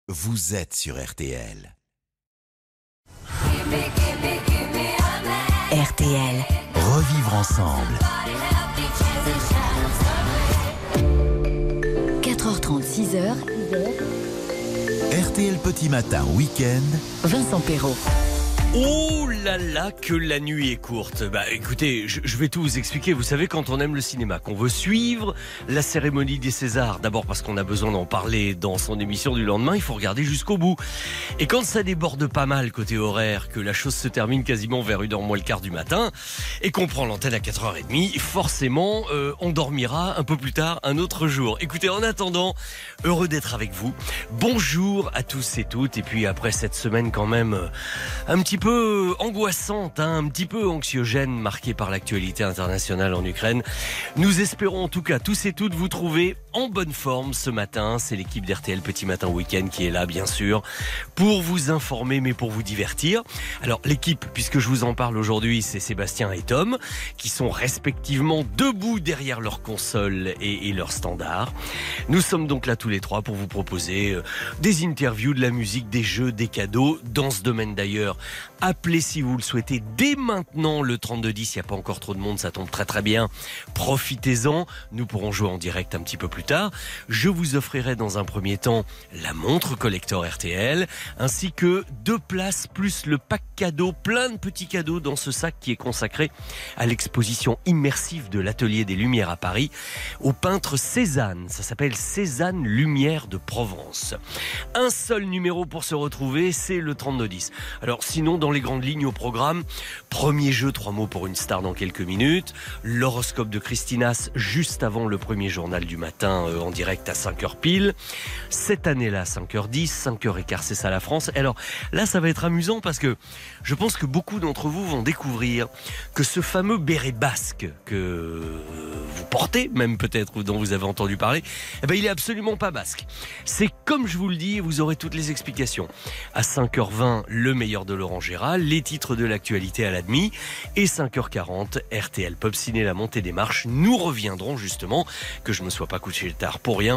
vous êtes sur RTL. RTL. Revivre ensemble. 4h30, 6h. RTL Petit Matin Week-end. Vincent Perrault. Oh là là, que la nuit est courte. Bah écoutez, je vais tout vous expliquer. Vous savez, quand on aime le cinéma, qu'on veut suivre la cérémonie des Césars, d'abord parce qu'on a besoin d'en parler dans son émission du lendemain, il faut regarder jusqu'au bout. Et quand ça déborde pas mal côté horaire, que la chose se termine quasiment vers 1h moins le quart du matin, et qu'on prend l'antenne à 4h30, forcément, on dormira un peu plus tard, un autre jour. Écoutez, en attendant, heureux d'être avec vous. Bonjour à tous et toutes. Et puis après cette semaine quand même, un petit peu angoissante, un petit peu anxiogène, marquée par l'actualité internationale en Ukraine. Nous espérons en tout cas tous et toutes vous trouver en bonne forme ce matin. C'est l'équipe d'RTL Petit Matin Week-end qui est là, bien sûr, pour vous informer, mais pour vous divertir. Alors l'équipe, puisque je vous en parle aujourd'hui, c'est Sébastien et Tom, qui sont respectivement debout derrière leur console et leur standard. Nous sommes donc là tous les trois pour vous proposer des interviews, de la musique, des jeux, des cadeaux. Dans ce domaine d'ailleurs, appelez si vous le souhaitez dès maintenant le 3210, il n'y a pas encore trop de monde, ça tombe très très bien. Profitez-en, nous pourrons jouer en direct un petit peu plus tard. Je vous offrirai dans un premier temps la montre collector RTL, ainsi que 2 places plus le pack cadeau, plein de petits cadeaux dans ce sac qui est consacré à l'exposition immersive de l'Atelier des Lumières à Paris, au peintre Cézanne. Ça s'appelle Cézanne Lumière de Provence. Un seul numéro pour se retrouver, c'est le 3210. Alors sinon, dans les grandes lignes au programme, premier jeu 3 mots pour une star dans quelques minutes, l'horoscope de Christinas juste avant le premier journal du matin en direct à 5h pile. Cette année-là, 5h10, 5h15, c'est ça la France. Et alors là, ça va être amusant parce que je pense que beaucoup d'entre vous vont découvrir que ce fameux béret basque que vous portez, même peut-être, ou dont vous avez entendu parler, eh ben, il est absolument pas basque. C'est comme je vous le dis, et vous aurez toutes les explications. À 5h20, le meilleur de Laurent Gérald, les titres de l'actualité à la demi, et 5h40, RTL Pop Ciné, la montée des marches. Nous reviendrons justement, que je ne me sois pas couché tard pour rien,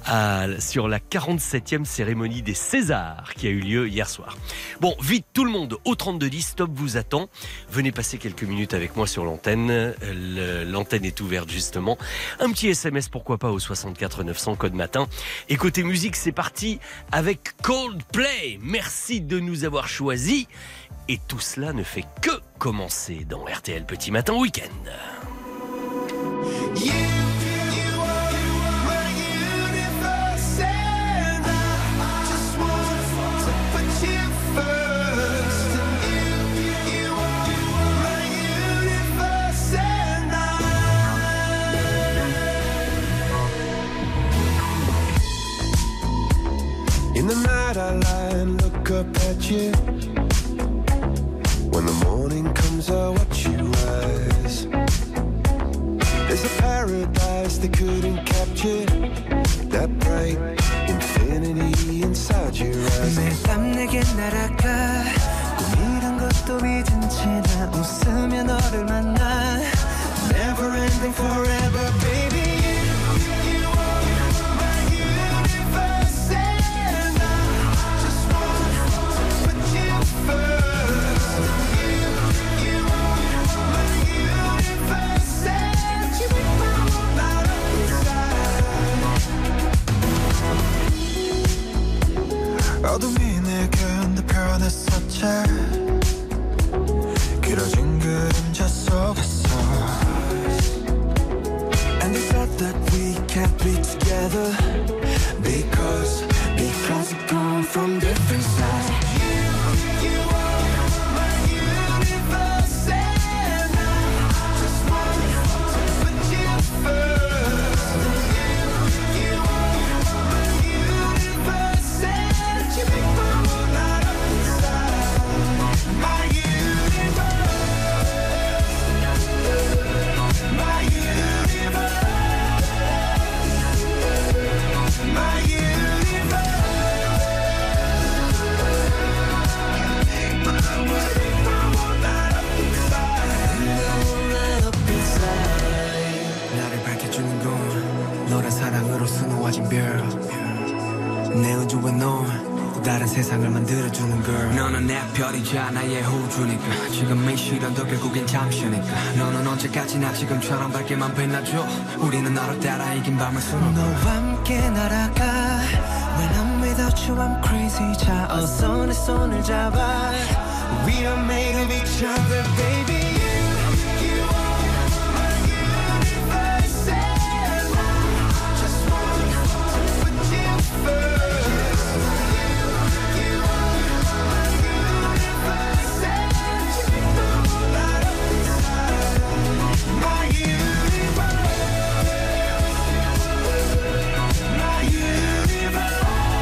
sur la 47e cérémonie des Césars qui a eu lieu hier soir. Bon, vite tout le monde, au 3210, Stop vous attend. Venez passer quelques minutes avec moi sur l'antenne. L'antenne est ouverte justement. Un petit SMS, pourquoi pas, au 64 900, code matin. Et côté musique, c'est parti avec Coldplay. Merci de nous avoir choisis. Et tout cela ne fait que commencer dans RTL Petit Matin Week-end. In the night I lie and look up at you. When the morning comes I watch you rise. There's a paradise they couldn't capture. That bright infinity inside your eyes. 매일 밤 내게 날아가 꿈이란 것도 잊은 채 나 웃으며 너를 만나. Never ending forever baby. 어둠이 내 견뎌 변했었지 길어진 그림자 속에서 And they said that we can't be together Because we come from different sides You are my universe And I just want to put you first You are my universe And you make my world light up inside My universe My universe My universe 또 다른 세상을 만들어주는 girl 너는 내 별이자 나의 호주니까 지금의 시련도 결국엔 잠시니까 너는 언제까지나 지금처럼 밝게만 빛나줘 우리는 너를 따라 이긴 밤을 수놓고 너와 함께 날아가 When I'm without you I'm crazy 자 어서 내 손을 잡아 We are made of each other baby You are my universe and I just want to put you first You are my universe and you know that I'm inside My universe My universe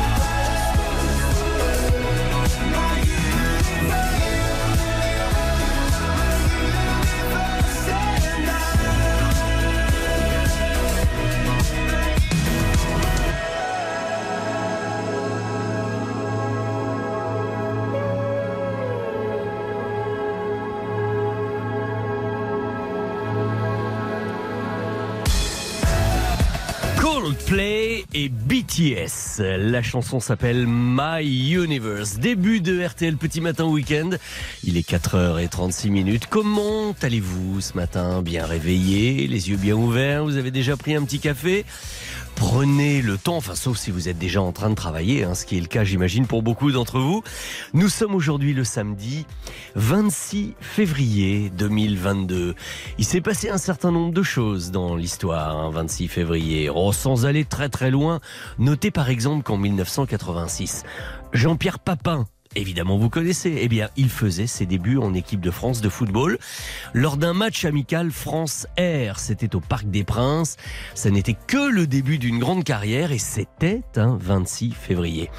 Coldplay et BTS. La chanson s'appelle My Universe. Début de RTL Petit Matin Week-end. Il est 4h36. Comment allez-vous ce matin? Bien réveillé, les yeux bien ouverts? Vous avez déjà pris un petit café? Prenez le temps, enfin sauf si vous êtes déjà en train de travailler, ce qui est le cas j'imagine pour beaucoup d'entre vous. Nous sommes aujourd'hui le samedi 26 février 2022. Il s'est passé un certain nombre de choses dans l'histoire, 26 février. Sans aller très très loin, notez par exemple qu'en 1986, Jean-Pierre Papin, évidemment vous connaissez, eh bien il faisait ses débuts en équipe de France de football lors d'un match amical France-Air. C'était au Parc des Princes. Ça n'était que le début d'une grande carrière et c'était un 26 février.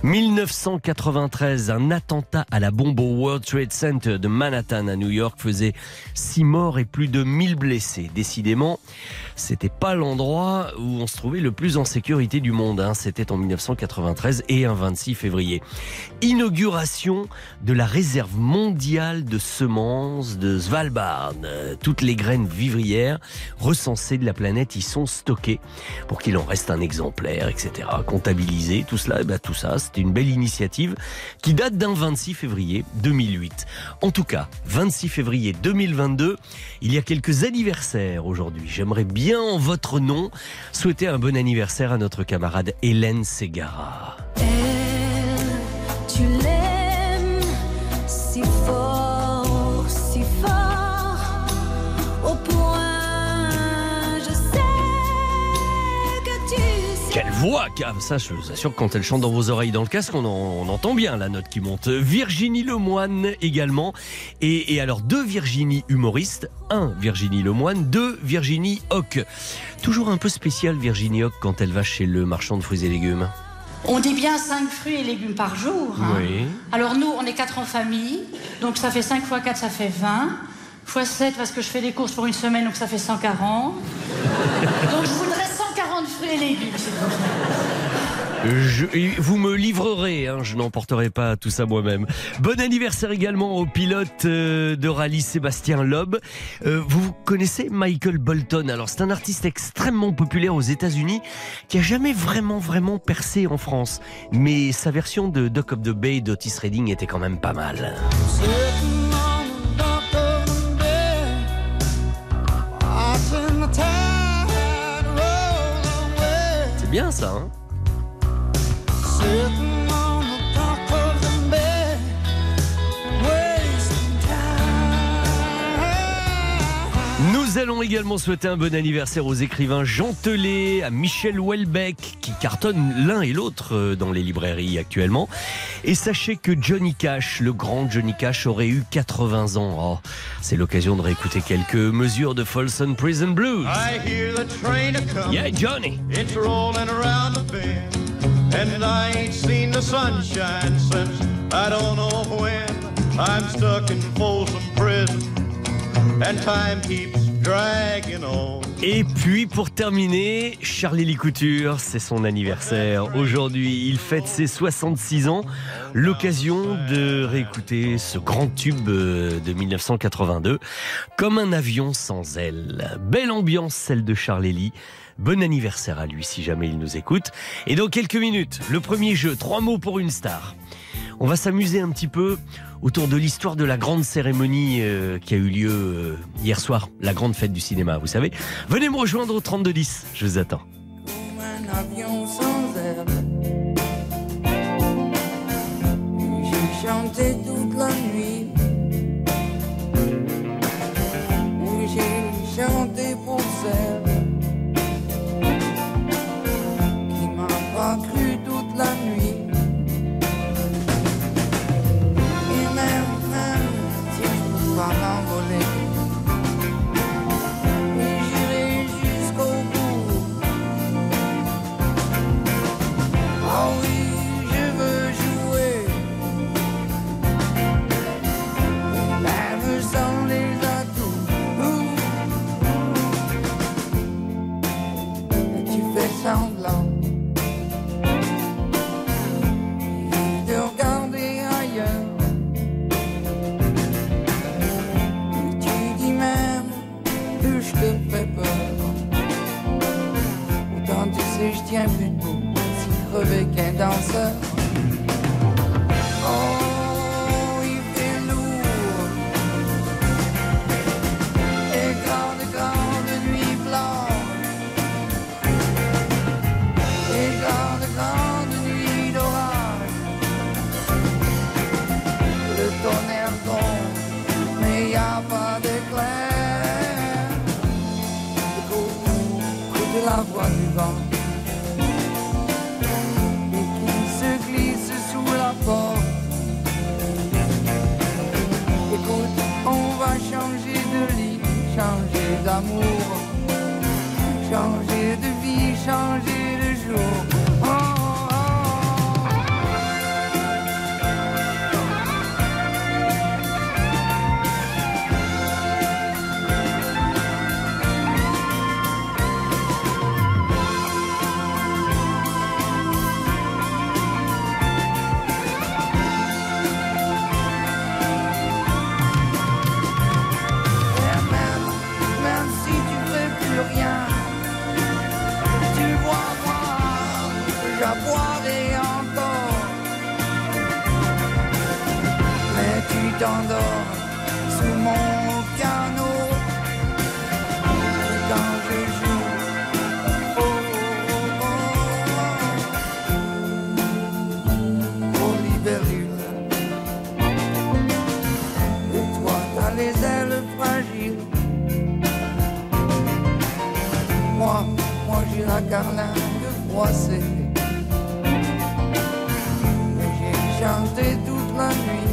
1993, un attentat à la bombe au World Trade Center de Manhattan à New York faisait 6 morts et plus de 1000 blessés. Décidément, c'était pas l'endroit où on se trouvait le plus en sécurité du monde. C'était en 1993 et un 26 février. Inauguration de la réserve mondiale de semences de Svalbard. Toutes les graines vivrières recensées de la planète y sont stockées pour qu'il en reste un exemplaire, etc. Comptabilisé, tout cela, tout ça, c'était une belle initiative qui date d'un 26 février 2008. En tout cas, 26 février 2022, il y a quelques anniversaires aujourd'hui. J'aimerais bien en votre nom souhaiter un bon anniversaire à notre camarade Hélène Ségara. Tu l'aimes si fort, au point, je sais que tu sais. Quelle voix, ça je vous assure que quand elle chante dans vos oreilles dans le casque, on entend bien la note qui monte. Virginie Lemoine également. Et alors 2 Virginie humoristes, 1 Virginie Lemoine, 2 Virginie Hoc. Toujours un peu spécial Virginie Hoc quand elle va chez le marchand de fruits et légumes. On dit bien 5 fruits et légumes par jour. Oui. Alors nous, on est 4 en famille, donc ça fait 5 x 4, ça fait 20. X 7, parce que je fais des courses pour une semaine, donc ça fait 140. Donc je voudrais 140 fruits et légumes, s'il vous plaît. Vous me livrerez, je n'emporterai pas tout ça moi-même. Bon anniversaire également au pilote de rallye Sébastien Loeb. Vous connaissez Michael Bolton? Alors c'est un artiste extrêmement populaire aux États-Unis qui a jamais vraiment percé en France. Mais sa version de Dock of the Bay d'Otis Redding était quand même pas mal. C'est bien ça, Nous allons également souhaiter un bon anniversaire aux écrivains Jean Telet, à Michel Houellebecq, qui cartonnent l'un et l'autre dans les librairies actuellement. Et sachez que Johnny Cash, le grand Johnny Cash, aurait eu 80 ans. C'est l'occasion de réécouter quelques mesures de Folsom Prison Blues. I hear the train a-comin'. Yeah, Johnny. It's rolling around the bend. And I ain't seen the sunshine since I don't know when. I'm stuck in Folsom Prison, and time keeps dragging on. Et puis pour terminer, Charlie Couture, c'est son anniversaire. Aujourd'hui, il fête ses 66 ans. L'occasion de réécouter ce grand tube de 1982, Comme un avion sans ailes. Belle ambiance, celle de Charlie. Bon anniversaire à lui si jamais il nous écoute. Et dans quelques minutes, le premier jeu, 3 mots pour une star. On va s'amuser un petit peu autour de l'histoire de la grande cérémonie qui a eu lieu hier soir, la grande fête du cinéma, vous savez. Venez me rejoindre au 3210, je vous attends. Comme un avion sans aile, j'ai chanté toute la nuit. J'ai chanté pour celle qui m'a pas cru toute la nuit. Et même si je peux pas m'envoler, mais j'irai jusqu'au bout. Oh oui, je veux jouer, même sans les atouts. Tu fais semblant de regarder ailleurs. Tu dis même que je te fais peur. Autant tu sais, je tiens plus debout, si crevé qu'un danseur. Oh, il fait lourd. Et grande nuit blanche. Et grande nuit d'orage. Le tonnerre gronde, mais y a pas d'éclair. Écoute la voix du vent, et qui se glisse sous la porte. Écoute, on va changer de lit, changer d'amour, changer de vie, changer de jour. Oh, oh, oh. Et même si tu fais plus rien, tu vois moi, j'aboierai encore. Mais tu t'endors sous mon piano. Et quand je joue, oh, oh, oh, oh, libellule. Et toi, t'as les ailes fragiles. Moi j'ai la carlingue froissée. Et j'ai chanté toute la nuit.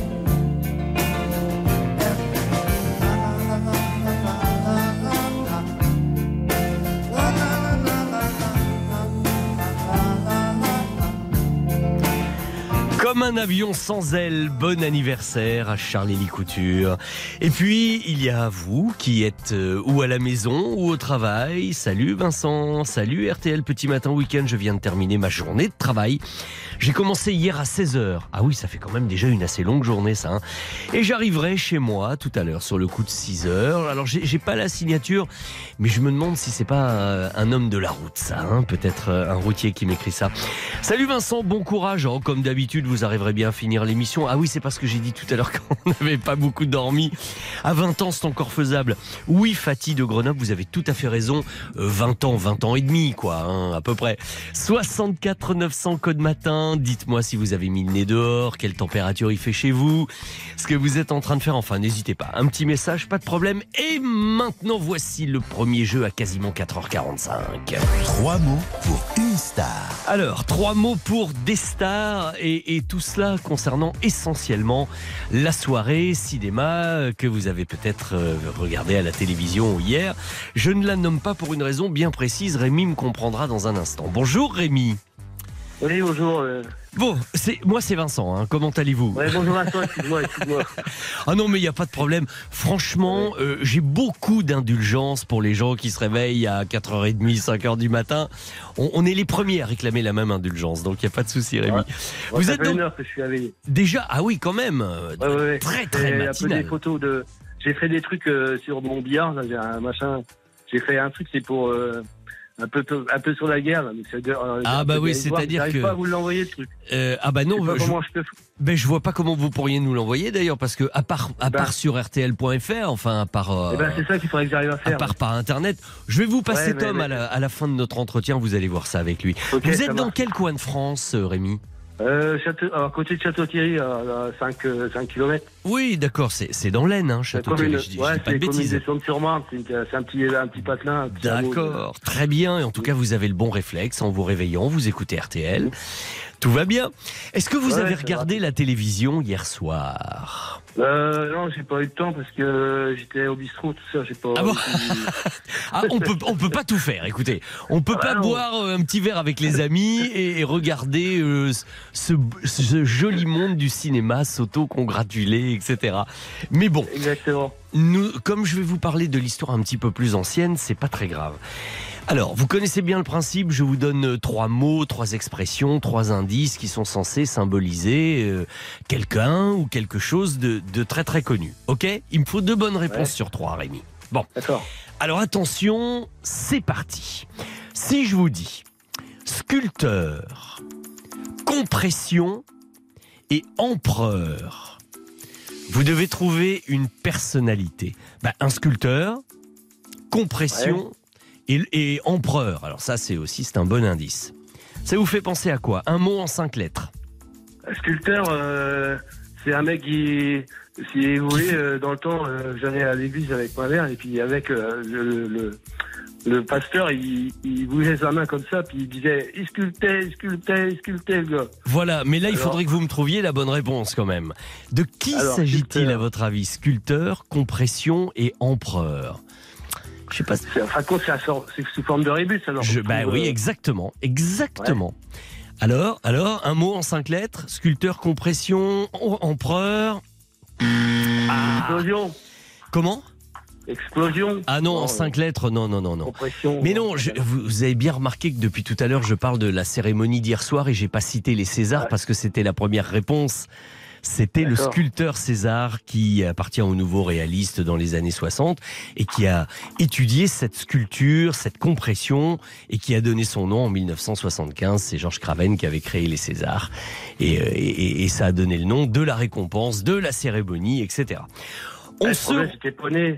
Comme un avion sans ailes, bon anniversaire à Charlie Couture. Et puis, il y a vous qui êtes ou à la maison ou au travail. Salut Vincent, salut RTL Petit Matin Week-end, je viens de terminer ma journée de travail. J'ai commencé hier à 16h. Ah oui, ça fait quand même déjà une assez longue journée ça. Hein. Et j'arriverai chez moi tout à l'heure sur le coup de 6h. Alors j'ai pas la signature, mais je me demande si c'est pas un homme de la route ça. Hein. Peut-être un routier qui m'écrit ça. Salut Vincent, bon courage. Oh, comme d'habitude, vous arriverez bien à finir l'émission. Ah oui, c'est parce que j'ai dit tout à l'heure qu'on n'avait pas beaucoup dormi. À 20 ans, c'est encore faisable. Oui, Fatih de Grenoble, vous avez tout à fait raison. 20 ans et demi, quoi, hein, à peu près. 64 900 code matin. Dites-moi si vous avez mis le nez dehors, quelle température il fait chez vous, ce que vous êtes en train de faire. Enfin, n'hésitez pas. Un petit message, pas de problème. Et maintenant, voici le premier jeu à quasiment 4h45. 3 mots pour une star. Alors, 3 mots pour des stars et tout cela concernant essentiellement la soirée cinéma que vous avez peut-être regardé à la télévision hier. Je ne la nomme pas pour une raison bien précise. Rémi me comprendra dans un instant. Bonjour Rémi. Oui, bonjour. Bon, moi c'est Vincent, hein. Comment allez-vous? Ouais, bonjour à toi, excuse-moi. Ah non, mais il n'y a pas de problème. Franchement, j'ai beaucoup d'indulgence pour les gens qui se réveillent à 4h30, 5h du matin. On est les premiers à réclamer la même indulgence, donc il n'y a pas de souci, Rémi. Ouais. Vous ça êtes fait donc... une heure que je suis réveillé. Déjà, ah oui, quand même. Ouais. Très, très un peu matinal. des photos de... J'ai fait des trucs sur mon billard, là, j'ai un machin... J'ai fait un truc, c'est pour... un peu sur la guerre, là, mais Ah bah oui, c'est-à-dire que... J'arrive pas à vous l'envoyer, ce truc. Ah bah non, Comment je peux... Ben, je vois pas comment vous pourriez nous l'envoyer d'ailleurs, parce que à part sur RTL.fr, enfin à part c'est ça qu'il faudrait que j'arrive à faire. À part par internet, je vais vous passer Tom à la fin de notre entretien, vous allez voir ça avec lui. Okay, vous êtes dans quel coin de France, Rémi? À côté de Château-Thierry, à 5 km. Oui, d'accord, c'est dans l'Aisne, hein, Château-Thierry. Je dis pas de bêtises. C'est un petit patelin. D'accord, très bien. Et en tout cas, vous avez le bon réflexe en vous réveillant, vous écoutez RTL. Tout va bien. Est-ce que vous avez regardé la télévision hier soir? Non, j'ai pas eu le temps parce que j'étais au bistrot, tout ça. J'ai pas. Ah bon? On peut pas tout faire. Écoutez, on peut pas boire un petit verre avec les amis et regarder ce joli monde du cinéma, s'auto-congratuler, etc. Mais bon. Exactement. Comme je vais vous parler de l'histoire un petit peu plus ancienne, c'est pas très grave. Alors, vous connaissez bien le principe, je vous donne 3 mots, 3 expressions, 3 indices qui sont censés symboliser quelqu'un ou quelque chose de très très connu. Ok? Il me faut 2 bonnes réponses sur 3, Rémi. Bon. D'accord. Alors attention, c'est parti. Si je vous dis sculpteur, compression et empereur, vous devez trouver une personnalité. Un sculpteur, compression... Et empereur, alors ça c'est un bon indice. Ça vous fait penser à quoi? Un mot en 5 lettres. Sculpteur, c'est un mec qui, si vous voulez, dans le temps, j'allais à l'église avec ma mère et puis avec le pasteur, il bougeait sa main comme ça puis il disait « il sculptait le gars ». Voilà, mais là il faudrait que vous me trouviez la bonne réponse quand même. De qui s'agit-il à votre avis? Sculpteur, compression et empereur. Je sais pas. C'est sous forme de rébus, alors. Oui, exactement. Ouais. Alors, un mot en 5 lettres, sculpteur, compression, empereur. Explosion. Comment? Explosion. Ah non, en 5 lettres, non. Compression. Mais non, vous avez bien remarqué que depuis tout à l'heure, je parle de la cérémonie d'hier soir et j'ai pas cité les Césars parce que c'était la première réponse. C'était le sculpteur César qui appartient au nouveau réaliste dans les années 60 et qui a étudié cette sculpture, cette compression et qui a donné son nom en 1975. C'est Georges Craven qui avait créé les Césars et ça a donné le nom de la récompense, de la cérémonie, etc. J'étais pas né.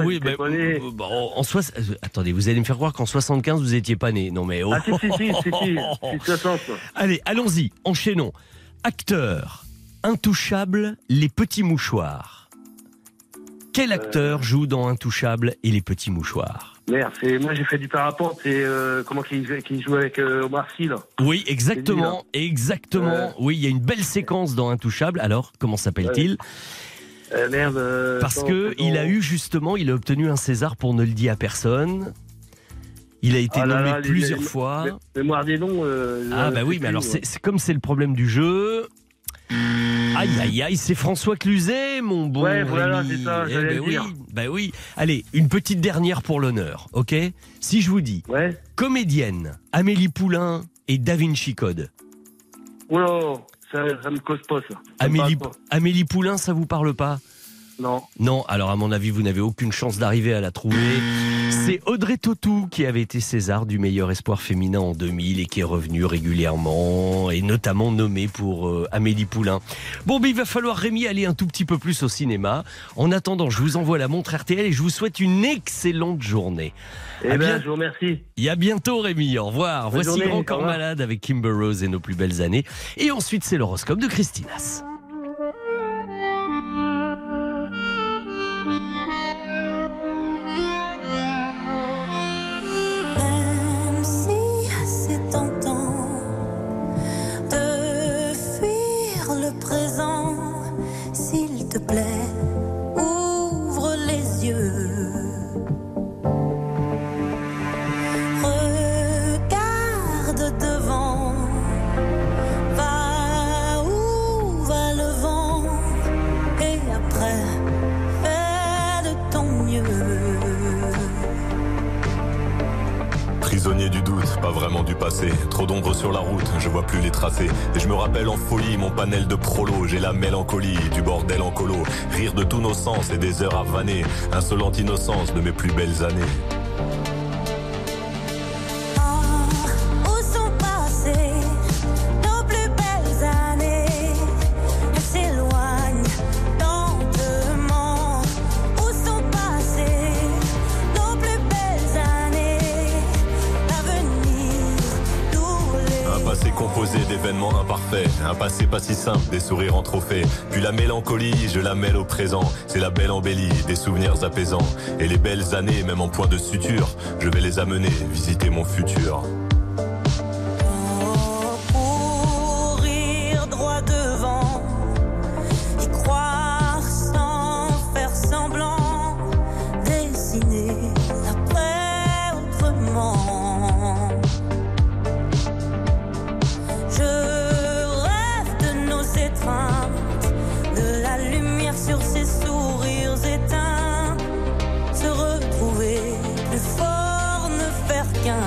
Attendez, vous allez me faire croire qu'en 75 vous étiez pas né. Non mais si, 60. Allez, allons-y, enchaînons. Acteur. Intouchable, les petits mouchoirs. Quel acteur joue dans Intouchable et les petits mouchoirs? Merde, moi j'ai fait du parapente, c'est comment qu'il joue avec Omar Sy là. Oui, exactement. Oui, il y a une belle séquence dans Intouchable. Alors, comment s'appelle-t-il? Parce que il a obtenu un César pour Ne le dire à personne. Il a été nommé plusieurs fois. Mémoire des noms. Oui, mais alors c'est comme c'est le problème du jeu. Aïe, c'est François Cluzet, mon bon Rémi. Voilà, c'est ça, j'allais dire. Oui. Allez, une petite dernière pour l'honneur, ok? Si je vous dis comédienne, Amélie Poulain et Da Vinci Code. Oula, ça me cause pas ça. Amélie Poulain, ça vous parle pas? Non, alors à mon avis, vous n'avez aucune chance d'arriver à la trouver. C'est Audrey Tautou qui avait été César du meilleur espoir féminin en 2000 et qui est revenue régulièrement et notamment nommée pour Amélie Poulain. Bon, il va falloir, Rémi, aller un tout petit peu plus au cinéma. En attendant, je vous envoie la montre RTL et je vous souhaite une excellente journée. Je vous remercie. Et à bientôt, Rémi. Au revoir. Voici Grand Corps Malade avec Kimber Rose et Nos plus belles années. Et ensuite, c'est l'horoscope de Christinas. Ouvre les yeux. Regarde devant. fossé, trop d'ombre sur la route, je vois plus les tracés. Et je me rappelle en folie mon panel de prolo. J'ai la mélancolie du bordel en colo. Rire de tous nos sens et des heures à vanner. Insolente innocence de mes plus belles années. Où sont passées nos plus belles années? Elles s'éloignent lentement. Où sont passées nos plus belles années? L'avenir nous les... Un passé composé d'événements imparfaits. Un passé pas si simple, des sourires en trophée. Puis la mélancolie, je la mêle au présent. C'est la belle embellie, des souvenirs apaisants. Et les belles années, même en point de suture, je vais les amener visiter mon futur. Courir droit devant, y croire sans faire semblant, dessiner l'après autrement. Je rêve de nos étreintes, de la lumière sur ces sourires éteints, se retrouver plus fort, ne faire qu'un.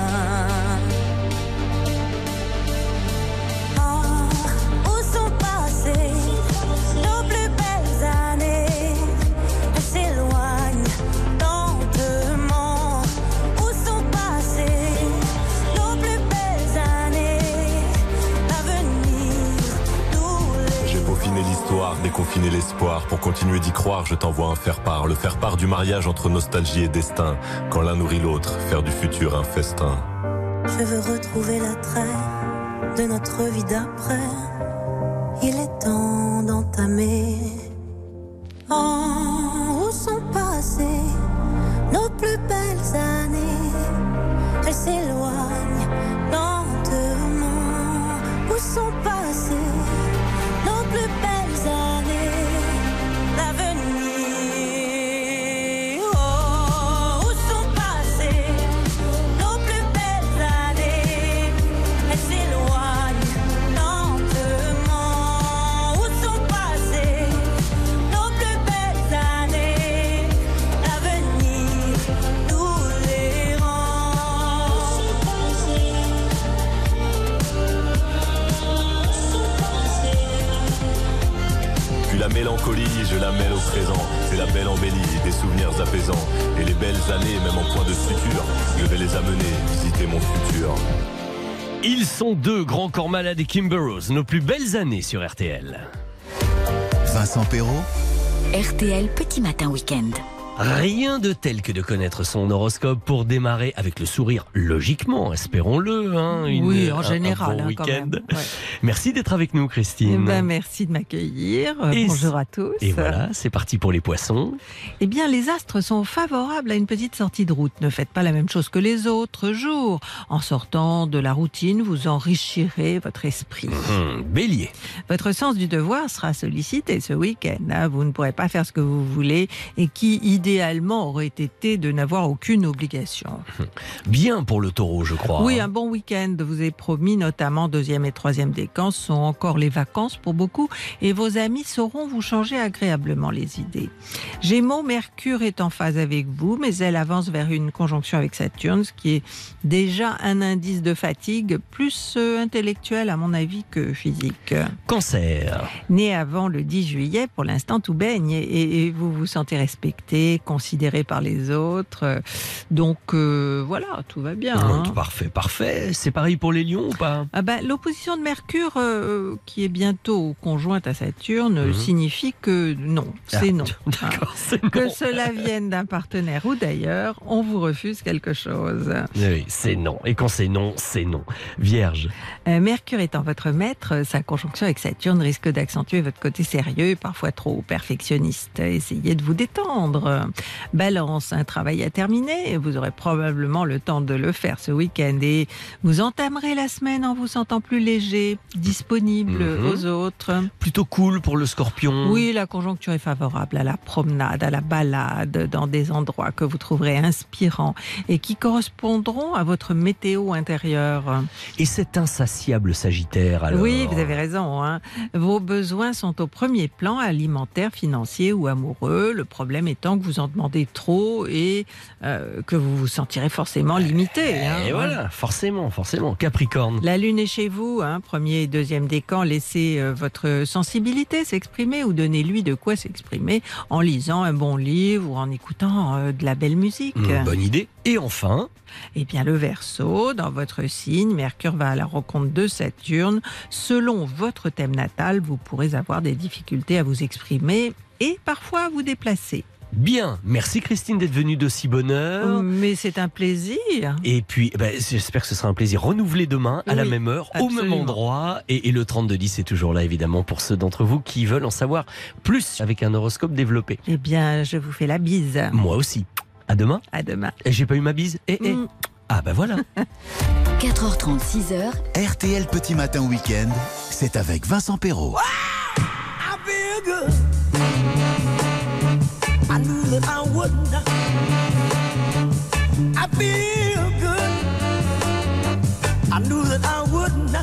Où sont passées nos plus belles années? Elles s'éloignent lentement. Où sont passées nos plus belles années? L'avenir nous les... J'ai peaufiné l'histoire, déconfiné l'espoir. Pour continuer d'y croire, je t'envoie un faire-part. Le faire-part du mariage entre nostalgie et destin. Quand l'un nourrit l'autre, faire du futur un festin. Je veux retrouver l'attrait de notre vie d'après. Il est temps d'entamer. Où sont passées nos plus belles années? Elles s'éloignent lentement. Où sont passées nos plus belles années? L'avenir. Où sont passées nos plus belles années? Elles s'éloignent lentement. Où sont passées nos plus belles années? L'avenir nous les rend. Puis la mélancolie, je la mêle au présent. C'est la belle embellie, des souvenirs apaisants. Et les belles années, même en point de suture, je vais les amener visiter mon futur. Ils sont deux, Grand Corps Malade et Kim Burrows, nos plus belles années sur RTL. Vincent Perrault, RTL Petit Matin Week-end. Rien de tel que de connaître son horoscope pour démarrer avec le sourire, logiquement, espérons-le. Hein, oui, en général, un bon quand week-end. même. Ouais. Merci d'être avec nous, Christine. Merci de m'accueillir. Et Bonjour à tous. Et voilà, c'est parti pour les poissons. Eh bien, les astres sont favorables à une petite sortie de route. Ne faites pas la même chose que les autres jours. En sortant de la routine, vous enrichirez votre esprit. Bélier. Votre sens du devoir sera sollicité ce week-end. Hein. Vous ne pourrez pas faire ce que vous voulez et qui, idéalement, aurait été de n'avoir aucune obligation. Bien pour le taureau, je crois. Oui, un bon week-end vous est promis, notamment 2e et 3e décan. Ce sont encore les vacances pour beaucoup et vos amis sauront vous changer agréablement les idées. Gémeaux, Mercure est en phase avec vous, mais elle avance vers une conjonction avec Saturne, ce qui est déjà un indice de fatigue, plus intellectuel à mon avis que physique. Cancer. Né avant le 10 juillet, pour l'instant tout baigne et vous vous sentez respecté, considéré par les autres. Donc voilà, tout va bien. Hein. Parfait. C'est pareil pour les lions ou pas? L'opposition de Mercure, qui est bientôt conjointe à Saturne, signifie que non, c'est non. D'accord, c'est non. Que cela vienne d'un partenaire ou d'ailleurs, on vous refuse quelque chose. Oui, c'est non. Et quand c'est non, c'est non. Vierge. Mercure étant votre maître, sa conjonction avec Saturne risque d'accentuer votre côté sérieux et parfois trop perfectionniste. Essayez de vous détendre. Balance, un travail à terminer. Vous aurez probablement le temps de le faire ce week-end et vous entamerez la semaine en vous sentant plus léger, disponible aux autres. Plutôt cool pour le Scorpion. Oui, la conjoncture est favorable à la promenade, à la balade, dans des endroits que vous trouverez inspirants et qui correspondront à votre météo intérieure. Et cet insatiable Sagittaire, alors? Oui, vous avez raison. Hein. Vos besoins sont au premier plan, alimentaires, financiers ou amoureux. Le problème étant que vous en demandez trop et que vous vous sentirez forcément limité. Et voilà, forcément. Capricorne. La lune est chez vous, premier et deuxième décan, laissez votre sensibilité s'exprimer ou donnez-lui de quoi s'exprimer en lisant un bon livre ou en écoutant de la belle musique. Bonne idée. Et enfin... Eh bien, le Verseau, dans votre signe, Mercure va à la rencontre de Saturne. Selon votre thème natal, vous pourrez avoir des difficultés à vous exprimer et parfois à vous déplacer. Bien, merci Christine d'être venue d'aussi bonne heure. Mais c'est un plaisir. Et puis, j'espère que ce sera un plaisir renouvelé demain à la même heure, absolument. au même endroit. Et le 3210 est toujours là, évidemment, pour ceux d'entre vous qui veulent en savoir plus avec un horoscope développé. Eh bien, je vous fais la bise. Moi aussi. À demain. À demain. Et j'ai pas eu ma bise. Ah bah voilà. 4h30, 6h. RTL Petit Matin Week-end, c'est avec Vincent Perrault. I feel good. I knew that I would not. I feel good. I knew that I would not.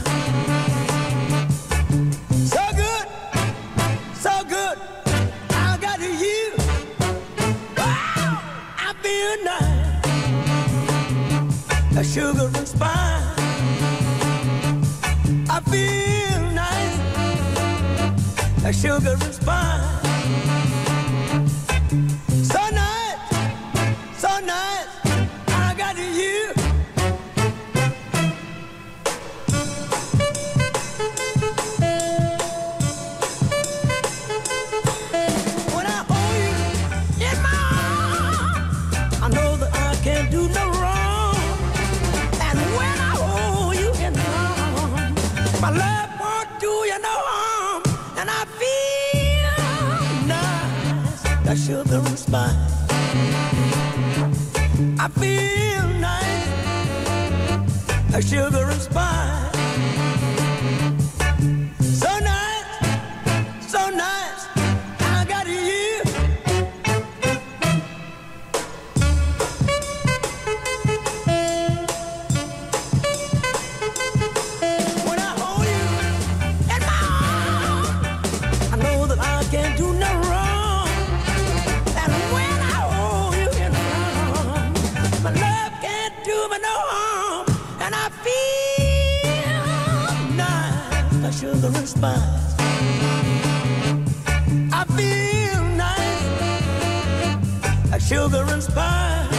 So good, so good. I got you. Wow, I feel nice. A sugar and spice. I feel nice. A sugar and spice. So nice, so nice. I got you. When I hold you in my arms, I know that I can't do no wrong. And when I hold you in my arms, my love won't do you no harm. And I feel nice, that sugar and spice. I feel nice, that sugar and spice. So nice, so nice. I got you. When I hold you in my arms, I know that I can't do no wrong. And when I hold you in my arms, my love can't do me no harm. And I feel nice, like sugar and spice. I feel nice, like sugar and spice.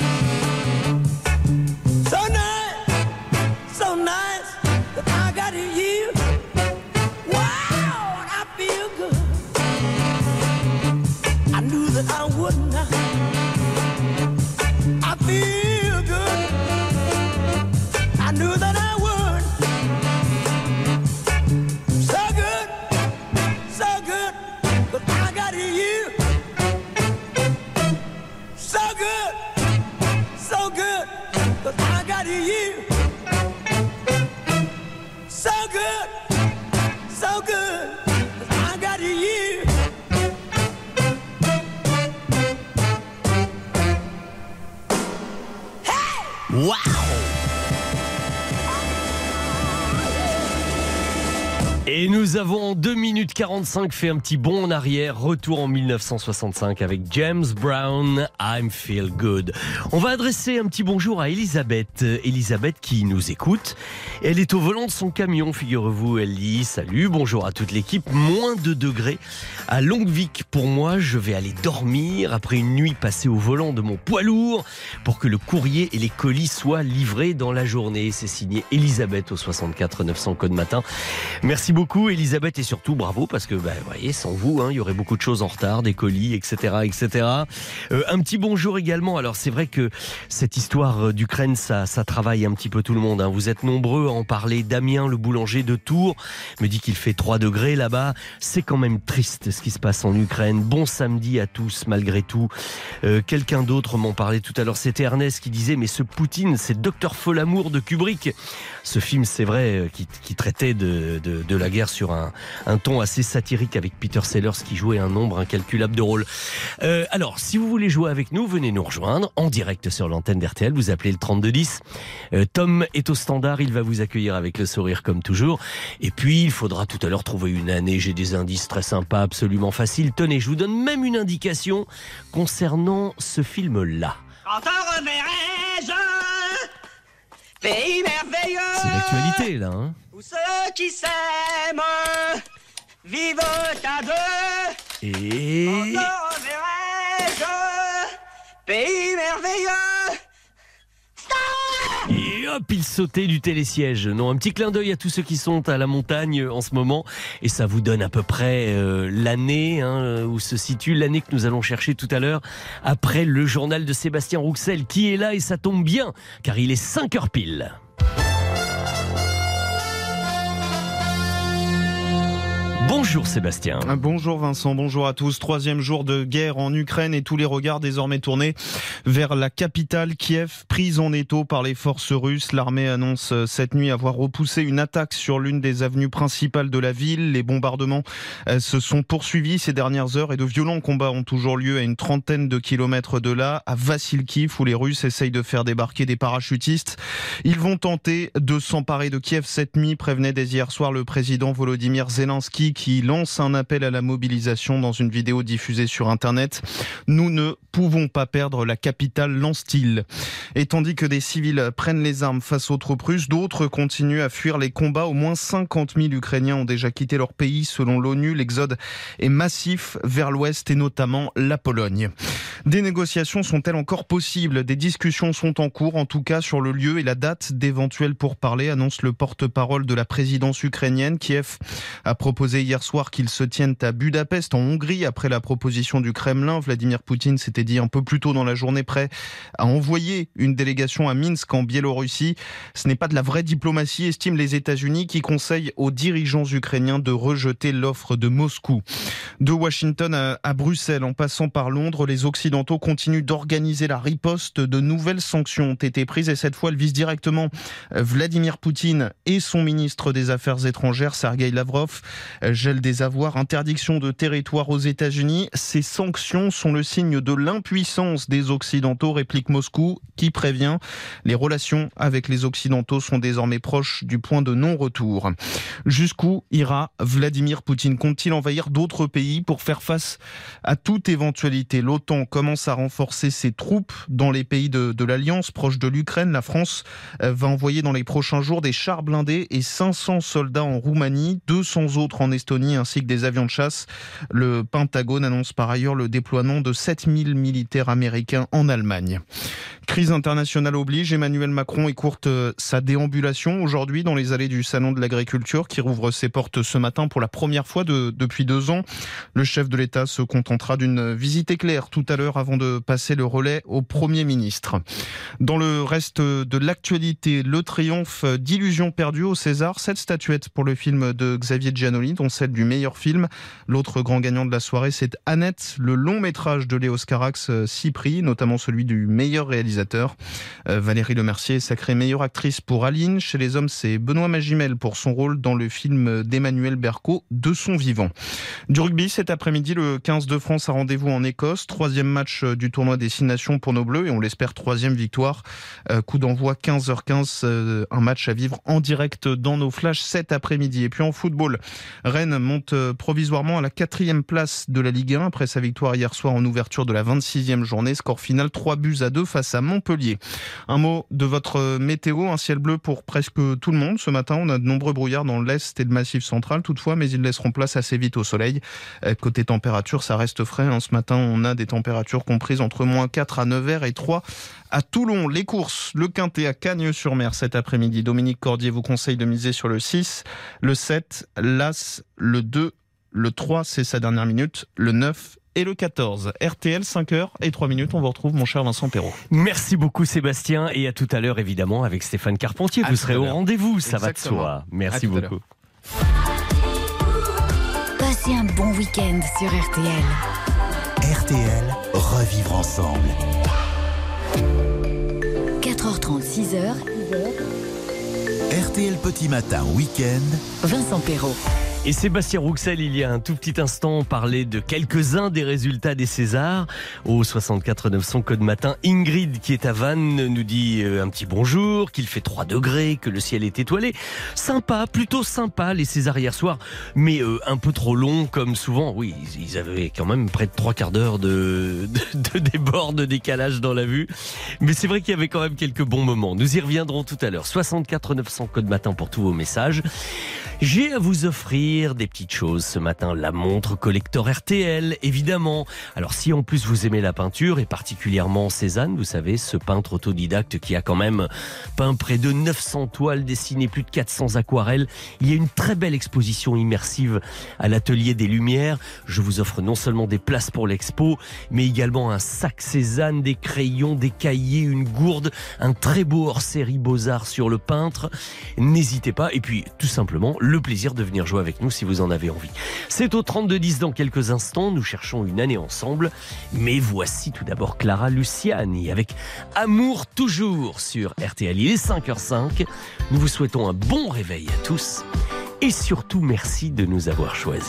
So nice, so nice that I got you. Wow, and I feel good. I knew that I would not. I feel good. I knew that I would. So good, but I got you. So good, but I got you. So good, but I got you. Waouh! Et nous avons en 2 minutes 45 fait un petit bond en arrière, retour en 1965 avec James Brown, I'm Feel Good. On va adresser un petit bonjour à Elisabeth. Elisabeth qui nous écoute. Elle est au volant de son camion, figurez-vous. Elle dit salut, bonjour à toute l'équipe. Moins 2 degrés à Longuevic. Pour moi, je vais aller dormir après une nuit passée au volant de mon poids lourd pour que le courrier et les colis soient livrés dans la journée. C'est signé Elisabeth au 64 900 code matin. Merci beaucoup Elisabeth et surtout bravo parce que vous voyez, sans vous il y aurait beaucoup de choses en retard, des colis, etc. Un petit bonjour également. Alors c'est vrai que cette histoire d'Ukraine ça travaille un petit peu tout le monde. Vous êtes nombreux à en parler. Damien le boulanger de Tours me dit qu'il fait 3 degrés là-bas. C'est quand même triste ce qui se passe en Ukraine. Bon samedi à tous malgré tout. Quelqu'un d'autre m'en parlait tout à l'heure. C'était Ernest qui disait mais ce Poutine c'est Docteur Folamour de Kubrick. Ce film c'est vrai qui traitait de la guerre sur sur un ton assez satirique avec Peter Sellers qui jouait un nombre incalculable de rôles. Alors, si vous voulez jouer avec nous, venez nous rejoindre en direct sur l'antenne d'RTL. Vous appelez le 3210. Tom est au standard, il va vous accueillir avec le sourire comme toujours. Et puis, il faudra tout à l'heure trouver une année. J'ai des indices très sympas, absolument faciles. Tenez, je vous donne même une indication concernant ce film-là. Quand on reverrai-je, pays merveilleux. C'est l'actualité, là, hein. Où ceux qui s'aiment vivent à deux. Et... Quand on reverrai-je, pays merveilleux. Et hop, il sautait du télésiège. Non, un petit clin d'œil à tous ceux qui sont à la montagne en ce moment. Et ça vous donne à peu près l'année où se situe l'année que nous allons chercher tout à l'heure. Après le journal de Sébastien Rouxel qui est là et ça tombe bien car il est 5h pile. Bonjour Sébastien. Bonjour Vincent, bonjour à tous. 3e jour de guerre en Ukraine et tous les regards désormais tournés vers la capitale Kiev, prise en étau par les forces russes. L'armée annonce cette nuit avoir repoussé une attaque sur l'une des avenues principales de la ville. Les bombardements se sont poursuivis ces dernières heures et de violents combats ont toujours lieu à une trentaine de kilomètres de là, à Vassilkiv, où les Russes essayent de faire débarquer des parachutistes. Ils vont tenter de s'emparer de Kiev cette nuit, prévenait dès hier soir le président Volodymyr Zelensky, qui lance un appel à la mobilisation dans une vidéo diffusée sur Internet. Nous ne pouvons pas perdre la capitale, lance-t-il. Et tandis que des civils prennent les armes face aux troupes russes, d'autres continuent à fuir les combats. Au moins 50 000 Ukrainiens ont déjà quitté leur pays. Selon l'ONU, l'exode est massif vers l'ouest et notamment la Pologne. Des négociations sont-elles encore possibles ? Des discussions sont en cours, en tout cas sur le lieu et la date d'éventuels pourparlers, annonce le porte-parole de la présidence ukrainienne. Kiev a proposé hier soir qu'ils se tiennent à Budapest, en Hongrie, après la proposition du Kremlin. Vladimir Poutine s'était dit un peu plus tôt dans la journée prêt à envoyer une délégation à Minsk, en Biélorussie. Ce n'est pas de la vraie diplomatie, estiment les États-Unis, qui conseillent aux dirigeants ukrainiens de rejeter l'offre de Moscou. De Washington à Bruxelles, en passant par Londres, les Occidentaux continuent d'organiser la riposte. De nouvelles sanctions ont été prises et cette fois, elles visent directement Vladimir Poutine et son ministre des Affaires étrangères, Sergueï Lavrov. Gel des avoirs, interdiction de territoire aux États-Unis. Ces sanctions sont le signe de l'impuissance des Occidentaux, réplique Moscou, qui prévient. Les relations avec les Occidentaux sont désormais proches du point de non-retour. Jusqu'où ira Vladimir Poutine ? Compte-t-il envahir d'autres pays pour faire face à toute éventualité ? L'OTAN commence à renforcer ses troupes dans les pays de l'Alliance proche de l'Ukraine. La France va envoyer dans les prochains jours des chars blindés et 500 soldats en Roumanie, 200 autres en Estonie ainsi que des avions de chasse. Le Pentagone annonce par ailleurs le déploiement de 7000 militaires américains en Allemagne. Crise internationale oblige, Emmanuel Macron écourte sa déambulation aujourd'hui dans les allées du Salon de l'Agriculture qui rouvre ses portes ce matin pour la première fois depuis 2 ans. Le chef de l'État se contentera d'une visite éclair tout à l'heure avant de passer le relais au Premier ministre. Dans le reste de l'actualité, le triomphe d'Illusions perdues au César, 7 statuettes pour le film de Xavier Giannoli, dont celle du meilleur film. L'autre grand gagnant de la soirée, c'est Annette, le long métrage de Léos Carax, 6 prix, notamment celui du meilleur réalisateur. Valérie Lemercier est sacrée meilleure actrice pour Aline. Chez les hommes, c'est Benoît Magimel pour son rôle dans le film d'Emmanuel Berco, De son vivant. Du rugby, cet après-midi, le 15 de France a rendez-vous en Écosse. 3e match du tournoi des 6 nations pour nos Bleus et on l'espère 3e victoire. Coup d'envoi 15h15, un match à vivre en direct dans nos flashs cet après-midi. Et puis en football, Rennes monte provisoirement à la 4e place de la Ligue 1 après sa victoire hier soir en ouverture de la 26e journée. Score final 3-2 face à Montpellier. Un mot de votre météo, un ciel bleu pour presque tout le monde. Ce matin, on a de nombreux brouillards dans l'Est et le Massif central toutefois, mais ils laisseront place assez vite au soleil. Côté température, ça reste frais. Ce matin, on a des températures comprises entre -4 à Nevers et 3 à Toulon. Les courses, le Quintet à Cagnes-sur-Mer cet après-midi. Dominique Cordier vous conseille de miser sur le 6, le 7, l'As, le 2, le 3, c'est sa dernière minute, le 9 et le 14. RTL, 5h03. On vous retrouve, mon cher Vincent Perrault. Merci beaucoup, Sébastien. Et à tout à l'heure, évidemment, avec Stéphane Carpentier. Vous serez au rendez-vous, ça va de soi. Merci beaucoup. Passez un bon week-end sur RTL. RTL, revivre ensemble. 4h30, 6h. RTL Petit Matin, week-end. Vincent Perrault. Et Sébastien Rouxel, il y a un tout petit instant, parlait de quelques-uns des résultats des Césars. Au 64 900 code matin, Ingrid, qui est à Vannes, nous dit un petit bonjour, qu'il fait 3 degrés, que le ciel est étoilé. Sympa, plutôt sympa les Césars hier soir, mais un peu trop long comme souvent. Oui, ils avaient quand même près de 3 quarts d'heure de débord, de décalage dans la vue. Mais c'est vrai qu'il y avait quand même quelques bons moments. Nous y reviendrons tout à l'heure. 64 900 code matin pour tous vos messages. J'ai à vous offrir des petites choses ce matin. La montre collector RTL, évidemment. Alors si en plus vous aimez la peinture, et particulièrement Cézanne, vous savez, ce peintre autodidacte qui a quand même peint près de 900 toiles, dessiné plus de 400 aquarelles. Il y a une très belle exposition immersive à l'Atelier des Lumières. Je vous offre non seulement des places pour l'expo, mais également un sac Cézanne, des crayons, des cahiers, une gourde, un très beau hors-série Beaux-Arts sur le peintre. N'hésitez pas. Et puis, tout simplement, le plaisir de venir jouer avec nous si vous en avez envie. C'est au 32-10 dans quelques instants. Nous cherchons une année ensemble. Mais voici tout d'abord Clara Luciani avec Amour toujours sur RTL. Il est 5h05. Nous vous souhaitons un bon réveil à tous. Et surtout, merci de nous avoir choisis.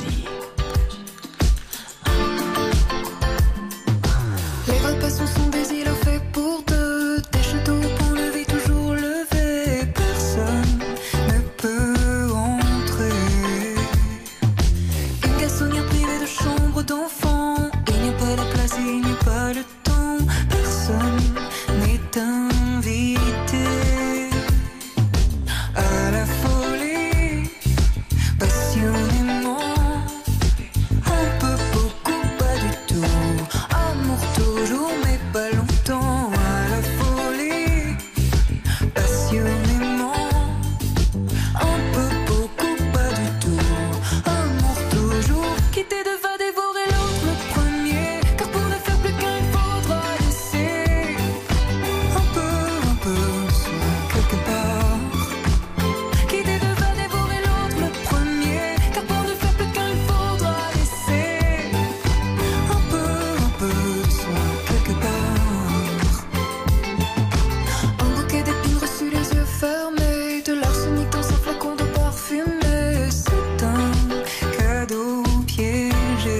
Les repas sont des îlots faits pour deux, des châteaux pour lever toujours levé. Personne ne peut entrer. Une garçonnière privée de chambre d'enfant. Il n'y a pas la place et il n'y a pas le temps. Personne n'est invité à la folie. Passionnément, un peu, beaucoup, pas du tout. Amour toujours, mais pas longtemps. À la folie, passionnément, un peu, beaucoup, pas du tout. Amour toujours, quitter va dévorer l'autre le premier. Car pour ne faire plus qu'un, il faudra laisser un peu de soi quelque part. Quitter va dévorer l'autre le premier. Car pour ne faire plus qu'un, il faudra laisser un peu de soi quelque part. Un bouquet d'épines reçu les yeux fermés, de l'arsenic dans un flacon de parfumé. C'est un cadeau piégé.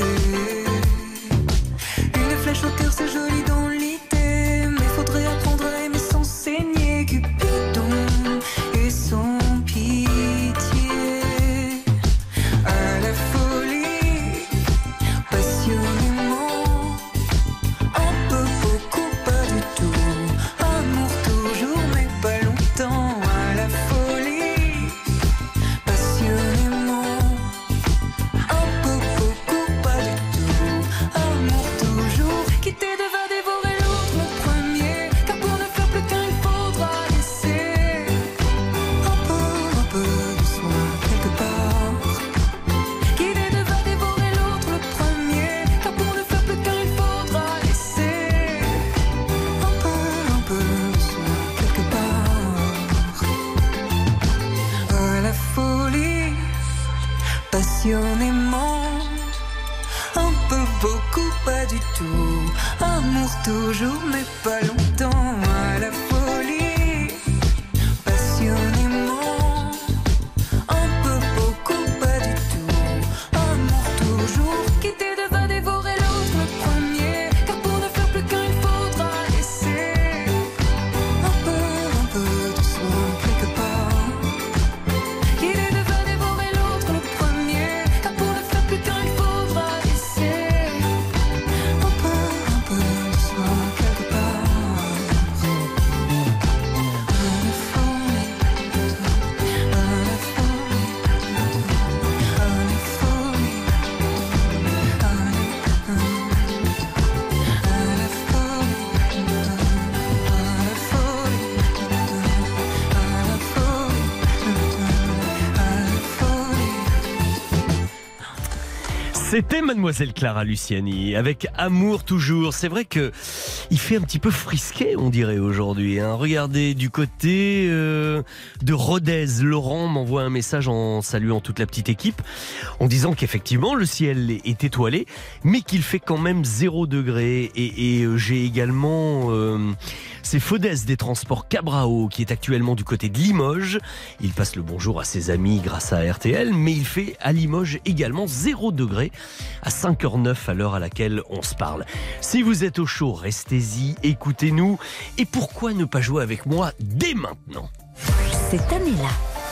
Une flèche au cœur, c'est joli dans l'idée, mais faudrait apprendre à aimer sans saigner. Cupidon et son pitié. À la folie, passionnément, un peu, beaucoup, pas du tout. Amour toujours, mais pas longtemps. À la folie, passionnément, un peu, beaucoup, pas du tout. Amour toujours, quitter va dévorer l'autre le premier. Car pour ne faire plus qu'un, il faudra laisser un peu de soi quelque part. Quitter va dévorer l'autre le premier. Car pour ne faire plus qu'un, il faudra laisser un peu de soi quelque part. À la folie, passionnément, un peu, beaucoup, pas du tout. Amour toujours, mais pas longtemps. À la folie, passionnément, un peu, beaucoup, pas du tout. Amour toujours, quitter va dévorer l'autre le premier. Car pour ne faire plus qu'un, il faudra laisser un peu de soi quelque part. Quitter va dévorer l'autre le premier. Car pour ne faire plus qu'un, il faudra laisser un peu de soi quelque part. C'était Mademoiselle Clara Luciani avec Amour toujours. C'est vrai que Il fait un petit peu frisqué, on dirait aujourd'hui. Hein. Regardez, du côté de Rodez, Laurent m'envoie un message en saluant toute la petite équipe, en disant qu'effectivement le ciel est étoilé, mais qu'il fait quand même 0 degré. Et j'ai également... c'est Fodès des transports Cabrao qui est actuellement du côté de Limoges. Il passe le bonjour à ses amis grâce à RTL, mais il fait à Limoges également 0 degré à 5h09 à l'heure à laquelle on se parle. Si vous êtes au chaud, restez-y, écoutez-nous. Et pourquoi ne pas jouer avec moi dès maintenant ? Cette année-là.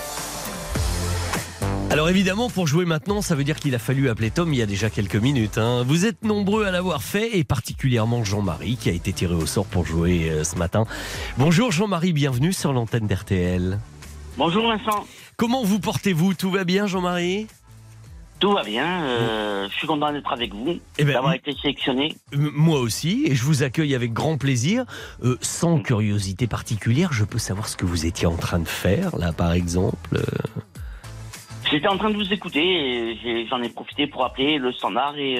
Alors évidemment, pour jouer maintenant, ça veut dire qu'il a fallu appeler Tom il y a déjà quelques minutes. Hein. Vous êtes nombreux à l'avoir fait, et particulièrement Jean-Marie qui a été tiré au sort pour jouer ce matin. Bonjour Jean-Marie, bienvenue sur l'antenne d'RTL. Bonjour Vincent. Comment vous portez-vous ? Tout va bien Jean-Marie ? Tout va bien, je suis content d'être avec vous, d'avoir été sélectionné. Moi aussi, et je vous accueille avec grand plaisir. Sans curiosité particulière, je peux savoir ce que vous étiez en train de faire, là par exemple J'étais en train de vous écouter et j'en ai profité pour appeler le standard et...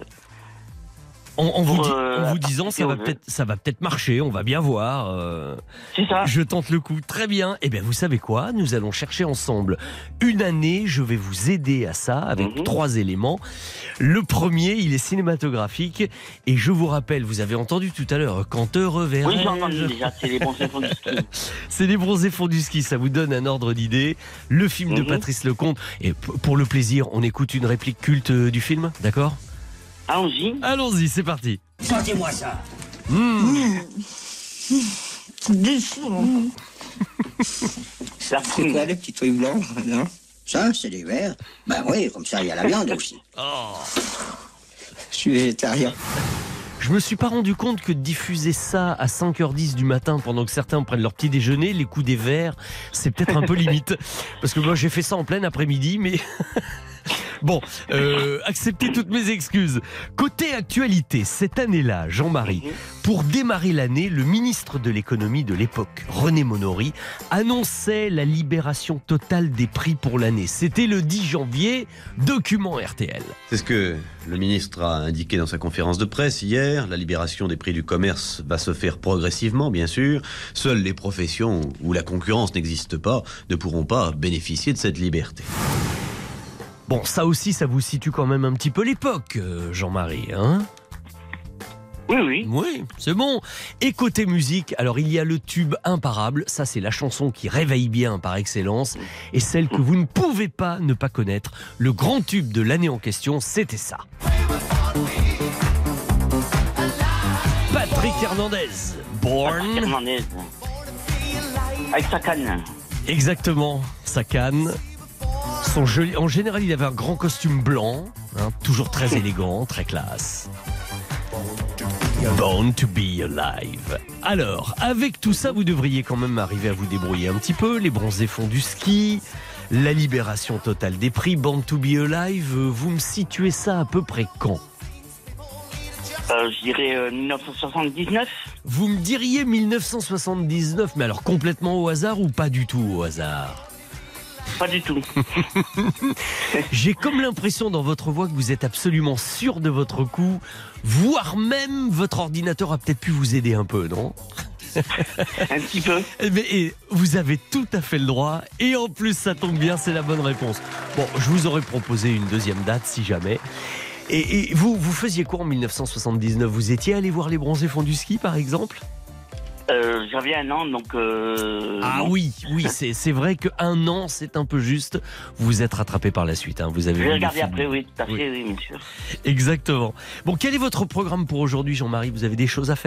En vous disant ça va peut-être marcher, on va bien voir. C'est ça. Je tente le coup, très bien. Eh bien vous savez quoi ? Nous allons chercher ensemble une année, je vais vous aider à ça avec 3 éléments. Le premier, il est cinématographique et je vous rappelle, vous avez entendu tout à l'heure, quand te reverrai. Oui, j'ai entendu déjà, c'est les bronzés fonds du ski. C'est les bronzés fonds du ski, ça vous donne un ordre d'idée. Le film de Patrice Lecomte, et pour le plaisir, on écoute une réplique culte du film, d'accord ? Allons-y. Allons-y, c'est parti. Sentez-moi ça. C'est quoi les petits trucs blancs, non ? Ça, c'est des verres. Ben oui, comme ça, il y a la viande aussi. Je suis végétarien. Je me suis pas rendu compte que diffuser ça à 5h10 du matin pendant que certains prennent leur petit déjeuner, les coups des verres, c'est peut-être un peu limite. Parce que moi j'ai fait ça en plein après-midi, mais... Bon, acceptez toutes mes excuses. Côté actualité, cette année-là, Jean-Marie, pour démarrer l'année, le ministre de l'économie de l'époque, René Monory, annonçait la libération totale des prix pour l'année. C'était le 10 janvier, document RTL. C'est ce que le ministre a indiqué dans sa conférence de presse hier. La libération des prix du commerce va se faire progressivement, bien sûr. Seules les professions où la concurrence n'existe pas ne pourront pas bénéficier de cette liberté. Bon, ça aussi, ça vous situe quand même un petit peu l'époque, Jean-Marie, hein ? Oui. Oui, c'est bon. Et côté musique, alors il y a le tube imparable, ça c'est la chanson qui réveille bien par excellence, et celle que vous ne pouvez pas ne pas connaître, le grand tube de l'année en question, c'était ça. Patrick Hernandez, Born. Patrick Hernandez. Avec sa canne. Exactement, sa canne. En général, il avait un grand costume blanc, hein, toujours très élégant, très classe. Born to be alive. Alors, avec tout ça, vous devriez quand même arriver à vous débrouiller un petit peu. Les bronzés fonds du ski, la libération totale des prix, Born to be alive. Vous me situez ça à peu près quand ? Je dirais 1979. Vous me diriez 1979, mais alors complètement au hasard ou pas du tout au hasard ? Pas du tout. J'ai comme l'impression dans votre voix que vous êtes absolument sûr de votre coup, voire même votre ordinateur a peut-être pu vous aider un peu, non ? Un petit peu. Mais vous avez tout à fait le droit, et en plus ça tombe bien, c'est la bonne réponse. Bon, je vous aurais proposé une deuxième date si jamais. Et vous faisiez quoi en 1979 ? Vous étiez allé voir les bronzés fonds du ski par exemple ? J'avais 1 an, donc... Ah non. oui, c'est vrai que 1 an, c'est un peu juste. Vous vous êtes rattrapé par la suite. Hein. Vous avez je vais regarder après, oui, tout à fait, oui, bien sûr. Exactement. Bon, quel est votre programme pour aujourd'hui, Jean-Marie ? Vous avez des choses à faire ?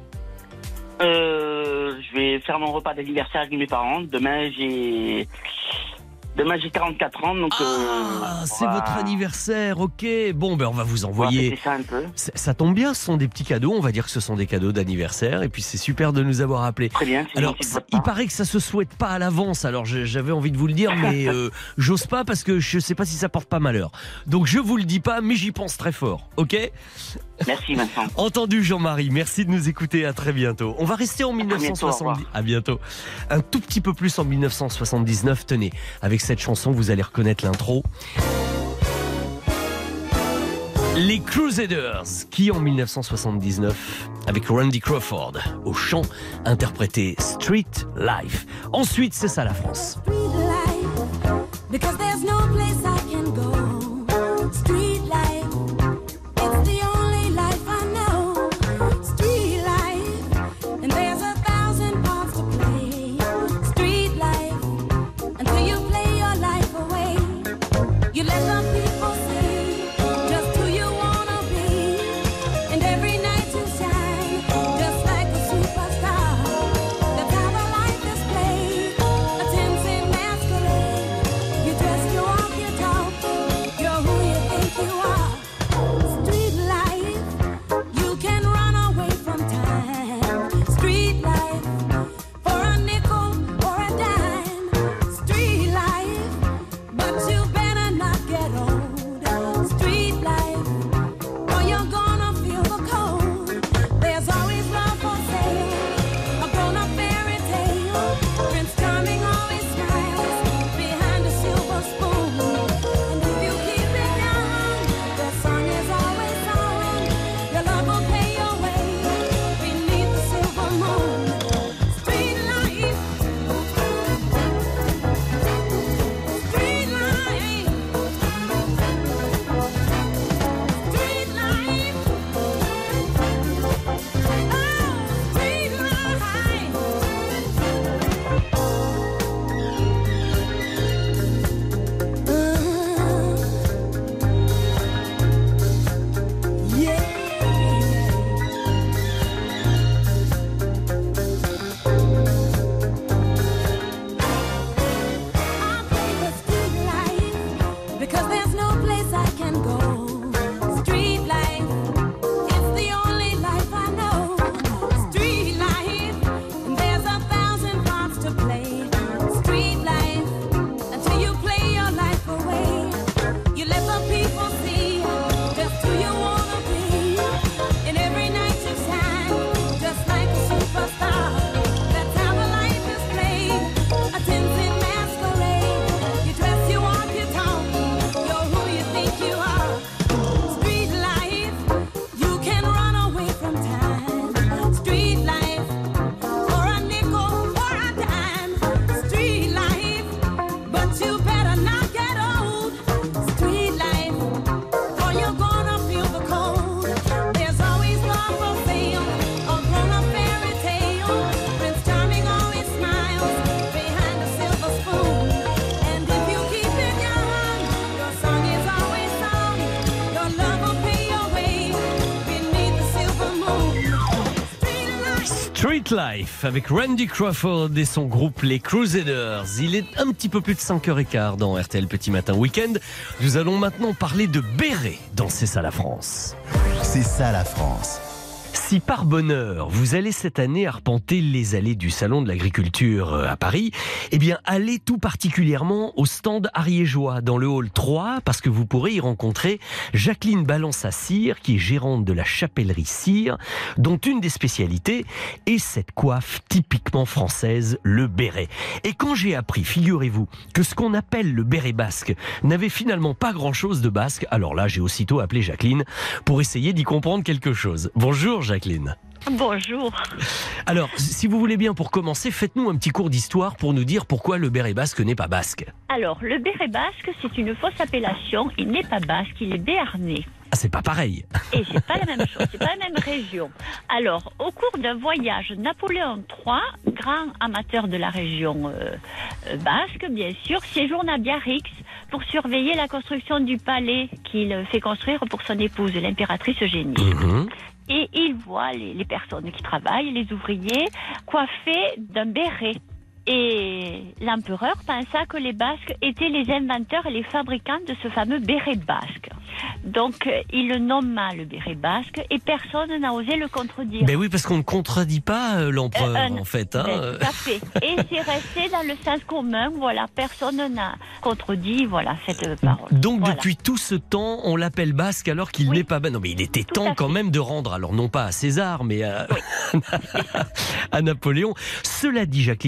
Je vais faire mon repas d'anniversaire avec mes parents. Demain, j'ai 44 ans, donc... c'est votre anniversaire, ok. Bon, ben on va vous envoyer... On va fêter ça un peu. Ça tombe bien, ce sont des petits cadeaux, on va dire que ce sont des cadeaux d'anniversaire, et puis c'est super de nous avoir appelés. Très bien, c'est alors, il paraît que ça se souhaite pas à l'avance, alors j'avais envie de vous le dire, mais j'ose pas parce que je sais pas si ça porte pas malheur. Donc je vous le dis pas, mais j'y pense très fort, ok ? Merci Vincent. Entendu Jean-Marie, merci de nous écouter, à très bientôt. On va rester en 1970. À bientôt. Un tout petit peu plus en 1979, tenez, avec cette chanson, vous allez reconnaître l'intro. Les Crusaders, qui en 1979, avec Randy Crawford au chant, interprétaient Street Life. Ensuite, c'est ça la France. Because there's no place I can go. Street life, it's the only life I know. Street life, and there's 1,000 parts to play. Street life, until you play your life away. You let the people see just who you wanna be. And every night you shine, just like a superstar. That's how the life is played, a tempting masquerade. You dress, you walk, you talk, you're who you think you are. Street life, you can run away from time. Street life, for a nickel or a dime. Street life, but you better not get old. Street life, or you're gonna feel the cold. There's always love for sale, a grown-up fairy tale. Prince Charming always smiles behind a silver spoon. And if you keep it young, the sun is always on. Your love will pay your way beneath the silver moon. Street life, street life, street life, because there's no place I can go. Street life, it's the only life I know. Street life, and there's 1,000 parts to play. Street life, until you play your life away. You let the people see just who you wanna be. And every night you shine, just like a superstar. That's how the life is played, a tempting masquerade. You dress, you walk, you talk, you're who you think you are. Street life, you can run away from time. Street life, for a nickel or a dime. Street life, but you better not get old. Street life, or you're gonna feel the cold. There's always love for sale, a grown-up fairy tale. Prince Charming always smiles behind a silver spoon. And if you keep it young, your song is always sung. Your love will pay your way beneath the silver moon. Street life. Street Life avec Randy Crawford et son groupe Les Crusaders. Il est un petit peu plus de 5h15 dans RTL Petit Matin Week-end. Nous allons maintenant parler de béret dans C'est ça la France. C'est ça la France. Si par bonheur, vous allez cette année arpenter les allées du Salon de l'Agriculture à Paris, eh bien, allez tout particulièrement au stand ariégeois dans le hall 3 parce que vous pourrez y rencontrer Jacqueline Balance-à-Cire, qui est gérante de la chapellerie Cire, dont une des spécialités est cette coiffe typiquement française, le béret. Et quand j'ai appris, figurez-vous, que ce qu'on appelle le béret basque n'avait finalement pas grand-chose de basque, alors là, j'ai aussitôt appelé Jacqueline pour essayer d'y comprendre quelque chose. Bonjour Jacqueline. Bonjour. Alors, si vous voulez bien, pour commencer, faites-nous un petit cours d'histoire pour nous dire pourquoi le béret basque n'est pas basque. Alors, le béret basque, c'est une fausse appellation. Il n'est pas basque, il est béarnais. Ah, c'est pas pareil. Et c'est pas la même chose, c'est pas la même région. Alors, au cours d'un voyage, Napoléon III, grand amateur de la région basque, bien sûr, séjourne à Biarritz pour surveiller la construction du palais qu'il fait construire pour son épouse, l'impératrice Eugénie. Et il voit les personnes qui travaillent, les ouvriers, coiffés d'un béret. Et l'empereur pensa que les Basques étaient les inventeurs et les fabricants de ce fameux béret basque. Donc, il le nomma le béret basque et personne n'a osé le contredire. Ben oui, parce qu'on ne contredit pas l'empereur, en fait. Hein. Ben, tout à fait. Et c'est resté dans le sens commun, voilà, personne n'a contredit, voilà, cette parole. Donc, voilà. depuis tout ce temps, on l'appelle basque alors qu'il n'est pas basque. Non, mais il était temps quand même de rendre, alors non pas à César, mais à, à Napoléon. Cela dit, Jacqueline, on trouve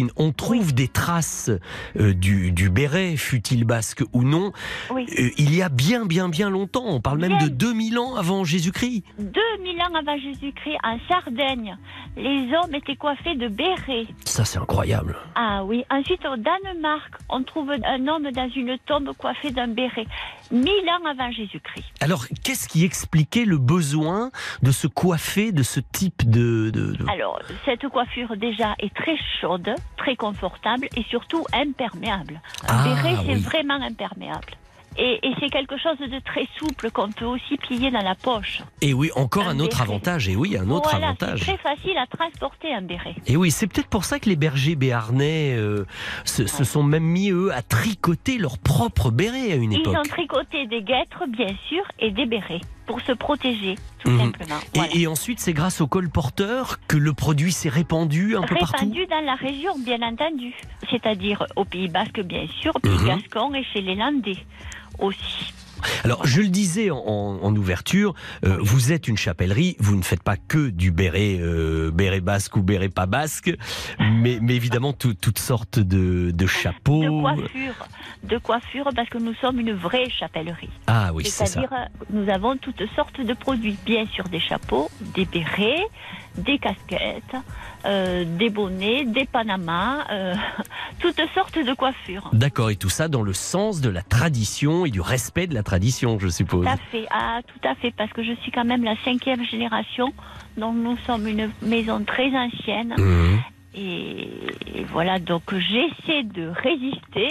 trouve des traces du béret, fût-il basque ou non, il y a bien longtemps. On parle même de 2000 ans avant Jésus-Christ. 2000 ans avant Jésus-Christ, en Sardaigne, les hommes étaient coiffés de bérets. Ça, c'est incroyable. Ah oui. Ensuite, au Danemark, on trouve un homme dans une tombe coiffé d'un béret. 1000 ans avant Jésus-Christ. Alors, qu'est-ce qui expliquait le besoin de se coiffer de ce type de... Alors, cette coiffure, déjà, est très chaude, très confortable et surtout imperméable. Un béret, c'est vraiment imperméable. Et c'est quelque chose de très souple qu'on peut aussi plier dans la poche. Et oui, encore un autre avantage. Et oui, un autre avantage. C'est très facile à transporter un béret. Et oui, c'est peut-être pour ça que les bergers béarnais se sont même mis, eux, à tricoter leur propre béret à une époque. Ils ont tricoté des guêtres, bien sûr, et des bérets pour se protéger, tout simplement. Voilà. Et ensuite, c'est grâce au colporteur que le produit s'est répandu un peu partout. Répandu dans la région, bien entendu. C'est-à-dire au Pays Basque, bien sûr, au Pays Gascon et chez les Landais aussi. Alors, je le disais en ouverture, vous êtes une chapellerie, vous ne faites pas que du béret basque ou béret pas basque, mais évidemment toutes sortes de chapeaux. De coiffure, parce que nous sommes une vraie chapellerie. Ah oui, c'est ça. C'est-à-dire, nous avons toutes sortes de produits. Bien sûr, des chapeaux, des bérets, des casquettes, des bonnets, des panamas, toutes sortes de coiffures. D'accord, et tout ça dans le sens de la tradition et du respect de la tradition, je suppose. Tout à fait, parce que je suis quand même la 5e génération, donc nous sommes une maison très ancienne. Et voilà, donc j'essaie de résister.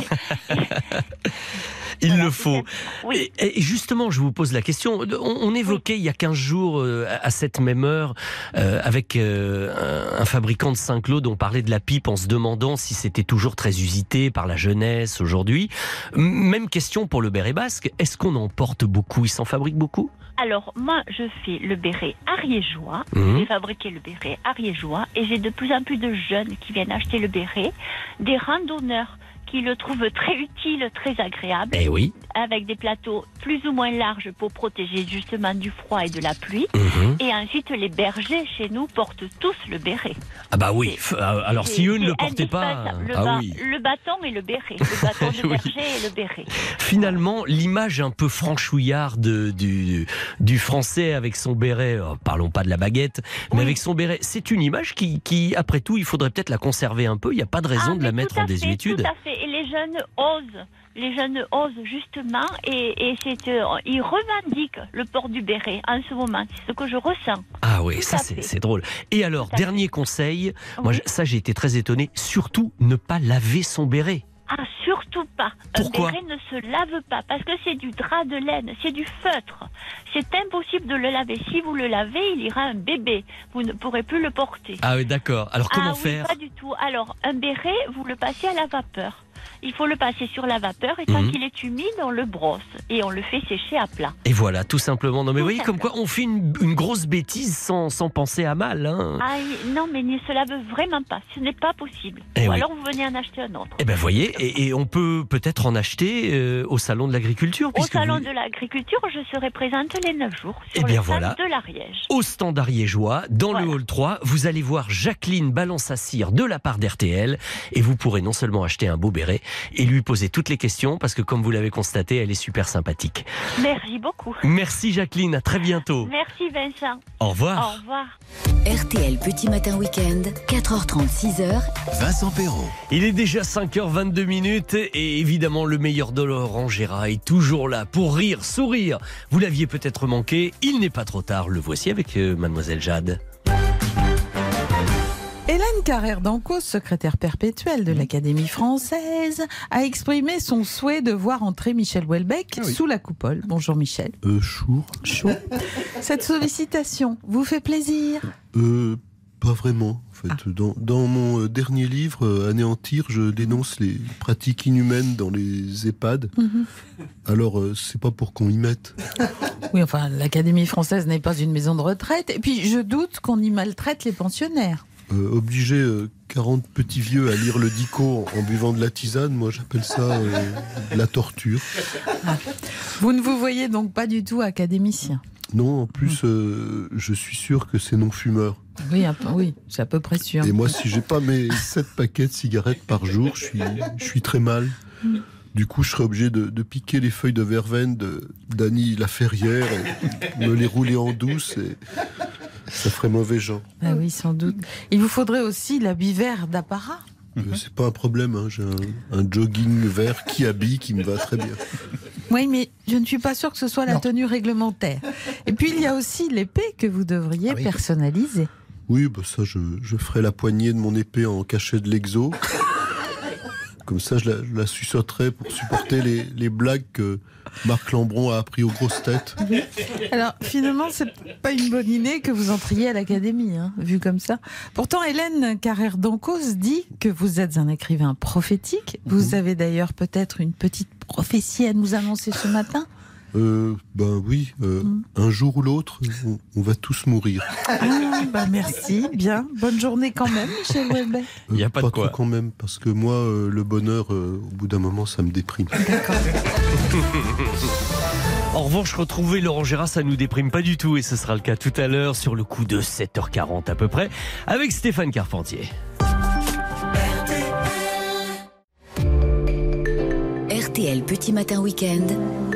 Il le faut. Oui. Et justement, je vous pose la question. On évoquait il y a 15 jours, à cette même heure, avec un fabricant de Saint-Claude, on parlait de la pipe en se demandant si c'était toujours très usité par la jeunesse aujourd'hui. Même question pour le béret basque. Est-ce qu'on en porte beaucoup? Il s'en fabrique beaucoup? Alors, moi, je fais le béret ariégeois. J'ai fabriqué le béret ariégeois et j'ai de plus en plus de jeunes qui viennent acheter le béret, des randonneurs qui le trouvent très utile, très agréable, avec des plateaux plus ou moins larges pour protéger justement du froid et de la pluie. Et ensuite, les bergers chez nous portent tous le béret. Ah bah oui, alors si eux ne le portaient pas... Le bâton et le béret, le bâton de berger et le béret. Finalement, l'image un peu franchouillarde du Français avec son béret, parlons pas de la baguette, mais avec son béret, c'est une image qui, après tout, il faudrait peut-être la conserver un peu, il n'y a pas de raison de la mettre en désuétude. Tout à fait. Et les jeunes osent justement et ils revendiquent le port du béret en ce moment. C'est ce que je ressens. Ah oui, ça c'est drôle. Et alors, dernier conseil, moi ça j'ai été très étonné, surtout ne pas laver son béret. Ah, surtout pas. Pourquoi? Un béret ne se lave pas parce que c'est du drap de laine, c'est du feutre. C'est impossible de le laver. Si vous le lavez, il ira un bébé. Vous ne pourrez plus le porter. Ah oui, d'accord. Alors comment faire? Pas du tout. Alors, un béret, vous le passez à la vapeur. Il faut le passer sur la vapeur et quand il est humide, on le brosse et on le fait sécher à plat. Et voilà, tout simplement. Non mais vous voyez comme quoi on fait une grosse bêtise sans penser à mal. Hein. Ah non, mais il ne se lave vraiment pas. Ce n'est pas possible. Ou alors vous venez en acheter un autre. Eh ben voyez, et on peut peut-être en acheter au Salon de l'Agriculture. Au Salon de l'Agriculture, je serai présente les 9 jours sur le stand de l'Ariège. Au stand ariégeois, dans le hall 3, vous allez voir Jacqueline Balance-Assire de la part d'RTL et vous pourrez non seulement acheter un beau béret, et lui poser toutes les questions parce que comme vous l'avez constaté, elle est super sympathique. Merci beaucoup. Merci Jacqueline, à très bientôt. Merci Vincent. Au revoir. Au revoir. RTL Petit Matin Week-end, 4h30, 6h. Vincent Perrault. Il est déjà 5h22 et évidemment le meilleur de Laurent Gérard est toujours là pour rire, sourire. Vous l'aviez peut-être manqué, il n'est pas trop tard, le voici avec Mademoiselle Jade. Hélène Carrère-Dancos, secrétaire perpétuelle de l'Académie française, a exprimé son souhait de voir entrer Michel Houellebecq sous la coupole. Bonjour Michel. Chaud. Cette sollicitation vous fait plaisir? Pas vraiment. En fait. Dans mon dernier livre, Anéantir, je dénonce les pratiques inhumaines dans les EHPAD. Alors, c'est pas pour qu'on y mette. Oui, enfin, l'Académie française n'est pas une maison de retraite. Et puis, je doute qu'on y maltraite les pensionnaires. Obliger 40 petits vieux à lire le dico en buvant de la tisane, moi j'appelle ça la torture. Vous ne vous voyez donc pas du tout académicien? Non, en plus, je suis sûr que c'est non-fumeur. Oui, oui, c'est à peu près sûr. Et moi, si j'ai pas mes 7 paquets de cigarettes par jour, je suis très mal. Du coup, je serais obligé de piquer les feuilles de verveine d'Annie Laferrière et me les rouler en douce, et ça ferait mauvais genre. Ah oui, sans doute. Il vous faudrait aussi l'habit vert d'apparat. C'est pas un problème, hein. J'ai un jogging vert qui habille, qui me va très bien. Oui, mais je ne suis pas sûre que ce soit la tenue réglementaire. Et puis, il y a aussi l'épée que vous devriez personnaliser. Oui, bah ça, je ferai la poignée de mon épée en cachet de l'exo. Comme ça, je la suçoterai pour supporter les blagues que Marc Lambron a appris aux grosses têtes. Alors, finalement, c'est pas une bonne idée que vous entriez à l'académie, hein, vu comme ça. Pourtant, Hélène Carrère-Dancos dit que vous êtes un écrivain prophétique. Vous avez d'ailleurs peut-être une petite prophétie à nous annoncer ce matin. Ben oui, un jour ou l'autre, on va tous mourir. Merci, bien. Bonne journée quand même, Michel Houellebecq. Il n'y a pas de quoi. Trop quand même, parce que moi, le bonheur, au bout d'un moment, ça me déprime. D'accord. En revanche, retrouver Laurent Gérard, ça nous déprime pas du tout, et ce sera le cas tout à l'heure, sur le coup de 7h40 à peu près, avec Stéphane Carpentier. RTL Petit Matin Week-end,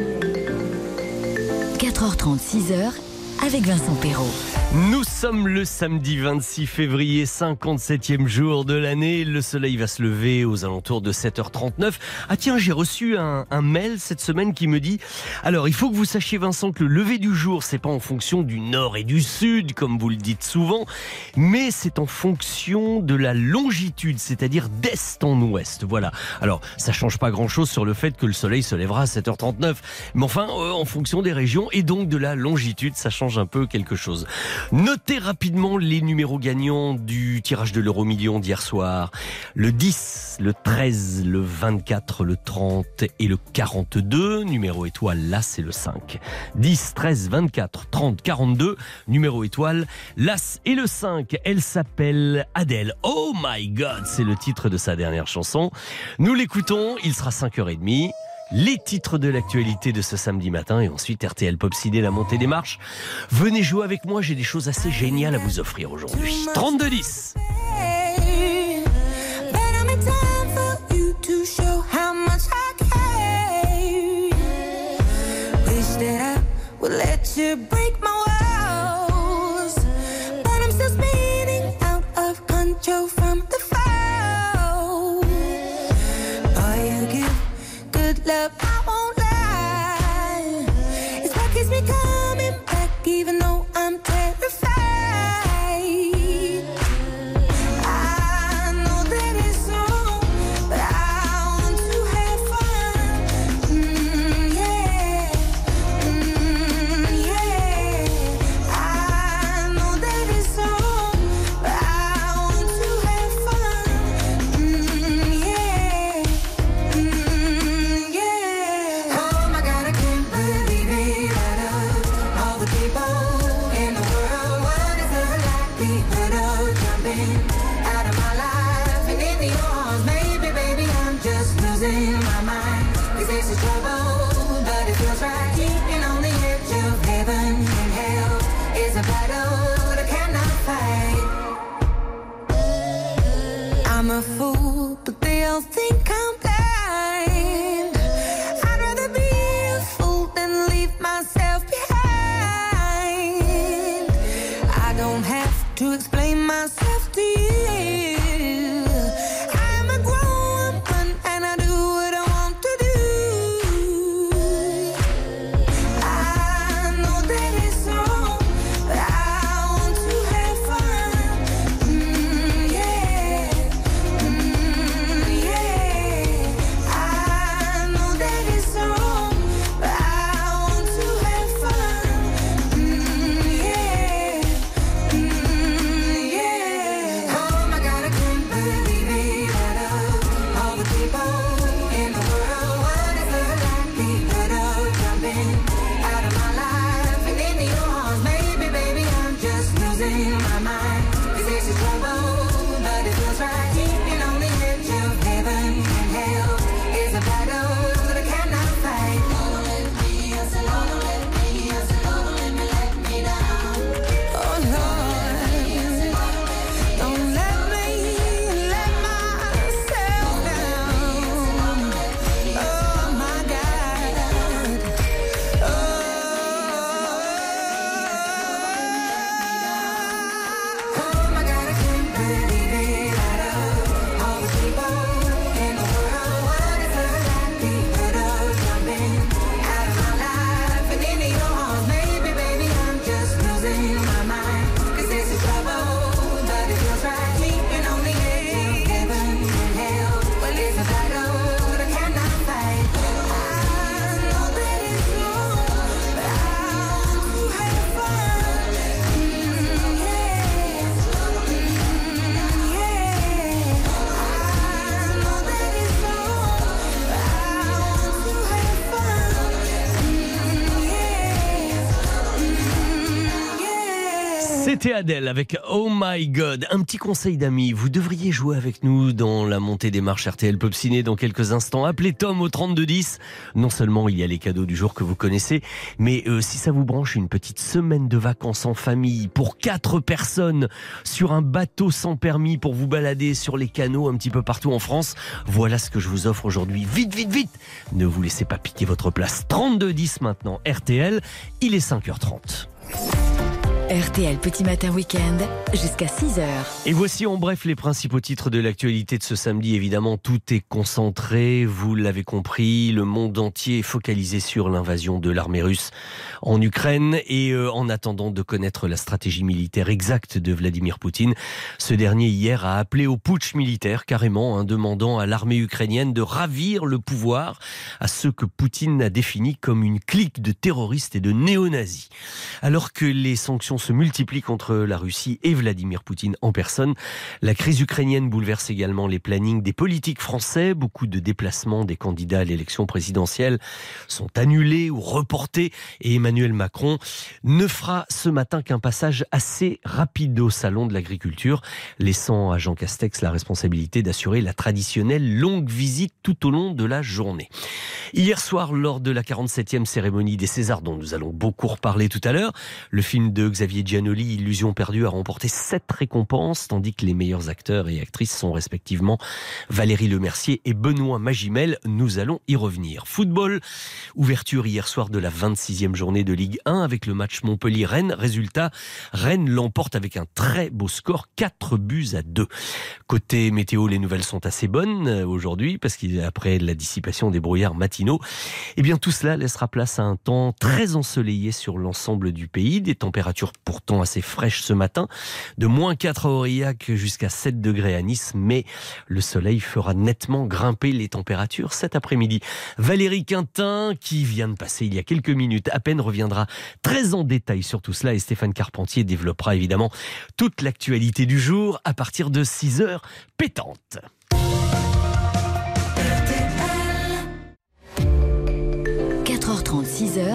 4h30, 6h, avec Vincent Perrault. Nous sommes le samedi 26 février, 57e jour de l'année. Le soleil va se lever aux alentours de 7h39. Ah tiens, j'ai reçu un mail cette semaine qui me dit: alors, il faut que vous sachiez, Vincent, que le lever du jour, c'est pas en fonction du nord et du sud, comme vous le dites souvent, mais c'est en fonction de la longitude, c'est-à-dire d'est en ouest. Voilà. Alors, ça change pas grand-chose sur le fait que le soleil se lèvera à 7h39. Mais enfin, en fonction des régions et donc de la longitude, ça change un peu quelque chose. Notez rapidement les numéros gagnants du tirage de l'euro-million d'hier soir. Le 10, le 13, le 24, le 30 et le 42. Numéro étoile, là, c'est le 5. 10, 13, 24, 30, 42. Numéro étoile, l'As et le 5. Elle s'appelle Adèle. Oh my God, c'est le titre de sa dernière chanson. Nous l'écoutons, il sera 5h30. Les titres de l'actualité de ce samedi matin et ensuite RTL Pop Ciné, la montée des marches. Venez jouer avec moi, j'ai des choses assez géniales à vous offrir aujourd'hui. 32-10. Love, I won't lie. It's what keeps me coming back, even though I'm terrified. I know that it's wrong, but I want to have fun. Yeah, yeah. I know that it's wrong, but I want to have fun. Yeah. Oh my God, I can't believe it. Out of all the people in the world, what is the likelihood of jumping out of my life and into yours? Maybe, baby, I'm just losing my mind. 'Cause this is trouble, but it feels right. Keeping on the edge of heaven and hell is a battle that I cannot fight. I'm a fool, but they all think I'm blind. I'd rather be a fool than leave myself behind. I don't have to explain myself to you. I'm a grown woman and I do what I want to do. I know that it's wrong, but I want to have fun. Yeah, yeah. I know that it's wrong, but I want to have fun. Yeah, yeah. Oh my God, I C'était Adèle avec Oh My God. Un petit conseil d'amis, vous devriez jouer avec nous dans la montée des marches RTL Pop Ciné dans quelques instants. Appelez Tom au 3210. Non seulement il y a les cadeaux du jour que vous connaissez, mais si ça vous branche, une petite semaine de vacances en famille pour 4 personnes sur un bateau sans permis pour vous balader sur les canaux un petit peu partout en France. Voilà ce que je vous offre aujourd'hui. Vite, vite, vite. Ne vous laissez pas piquer votre place. 3210 maintenant, RTL. Il est 5h30. RTL Petit Matin Week-end, jusqu'à 6h. Et voici en bref les principaux titres de l'actualité de ce samedi. Évidemment, tout est concentré, vous l'avez compris, le monde entier est focalisé sur l'invasion de l'armée russe en Ukraine. Et en attendant de connaître la stratégie militaire exacte de Vladimir Poutine, ce dernier hier a appelé au putsch militaire, carrément, demandant à l'armée ukrainienne de ravir le pouvoir à ceux que Poutine a définis comme une clique de terroristes et de néo-nazis. Alors que les sanctions se multiplient contre la Russie et Vladimir Poutine en personne, la crise ukrainienne bouleverse également les plannings des politiques français. Beaucoup de déplacements des candidats à l'élection présidentielle sont annulés ou reportés et Emmanuel Macron ne fera ce matin qu'un passage assez rapide au salon de l'agriculture, laissant à Jean Castex la responsabilité d'assurer la traditionnelle longue visite tout au long de la journée. Hier soir, lors de la 47e cérémonie des Césars, dont nous allons beaucoup reparler tout à l'heure, le film de Xavier Giannoli, Illusion perdue, a remporté 7 récompenses, tandis que les meilleurs acteurs et actrices sont respectivement Valérie Lemercier et Benoît Magimel. Nous allons y revenir. Football, ouverture hier soir de la 26e journée de Ligue 1 avec le match Montpellier-Rennes. Résultat, Rennes l'emporte avec un très beau score, 4-2. Côté météo, les nouvelles sont assez bonnes aujourd'hui parce qu'après la dissipation des brouillards matinaux, eh bien tout cela laissera place à un temps très ensoleillé sur l'ensemble du pays. Des températures pourtant assez fraîches ce matin, de -4 à Aurillac jusqu'à 7 degrés à Nice, mais le soleil fera nettement grimper les températures cet après-midi. Valérie Quintin, qui vient de passer il y a quelques minutes à peine, reviendra très en détail sur tout cela et Stéphane Carpentier développera évidemment toute l'actualité du jour à partir de 6h pétantes. 4h30, 6h.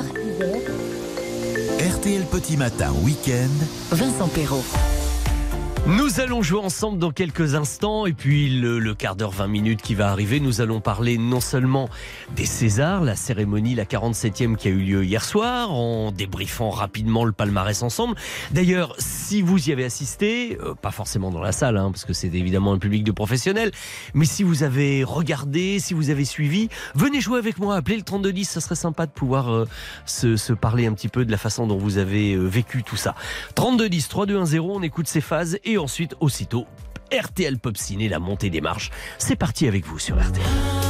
RTL Petit Matin Week-end. Vincent Perrault. Nous allons jouer ensemble dans quelques instants et puis le quart d'heure, 20 minutes qui va arriver, nous allons parler non seulement des Césars, la cérémonie, la 47e qui a eu lieu hier soir, en débriefant rapidement le palmarès ensemble. D'ailleurs, si vous y avez assisté, pas forcément dans la salle, parce que c'est évidemment un public de professionnels, mais si vous avez regardé, si vous avez suivi, venez jouer avec moi, appelez le 3210, ça serait sympa de pouvoir se parler un petit peu de la façon dont vous avez vécu tout ça. 3210, 3210, on écoute ces phases et ensuite, aussitôt, RTL Pop Ciné, la montée des marches. C'est parti avec vous sur RTL.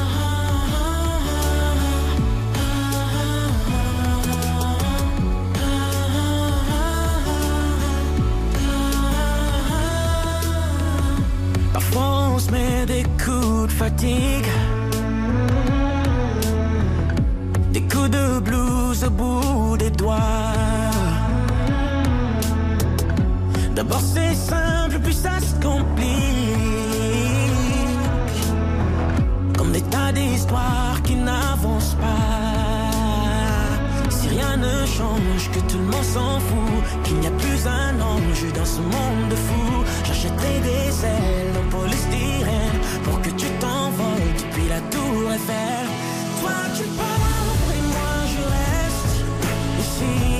Parfois on se met des coups de fatigue, des coups de blues au bout des doigts. D'abord c'est simple, puis ça se complique, comme des tas d'histoires qui n'avancent pas. Si rien ne change, que tout le monde s'en fout, qu'il n'y a plus un ange dans ce monde de fous, j'achèterai des ailes en polystyrène pour que tu t'envoles depuis la tour Eiffel. Toi tu pars et moi je reste ici.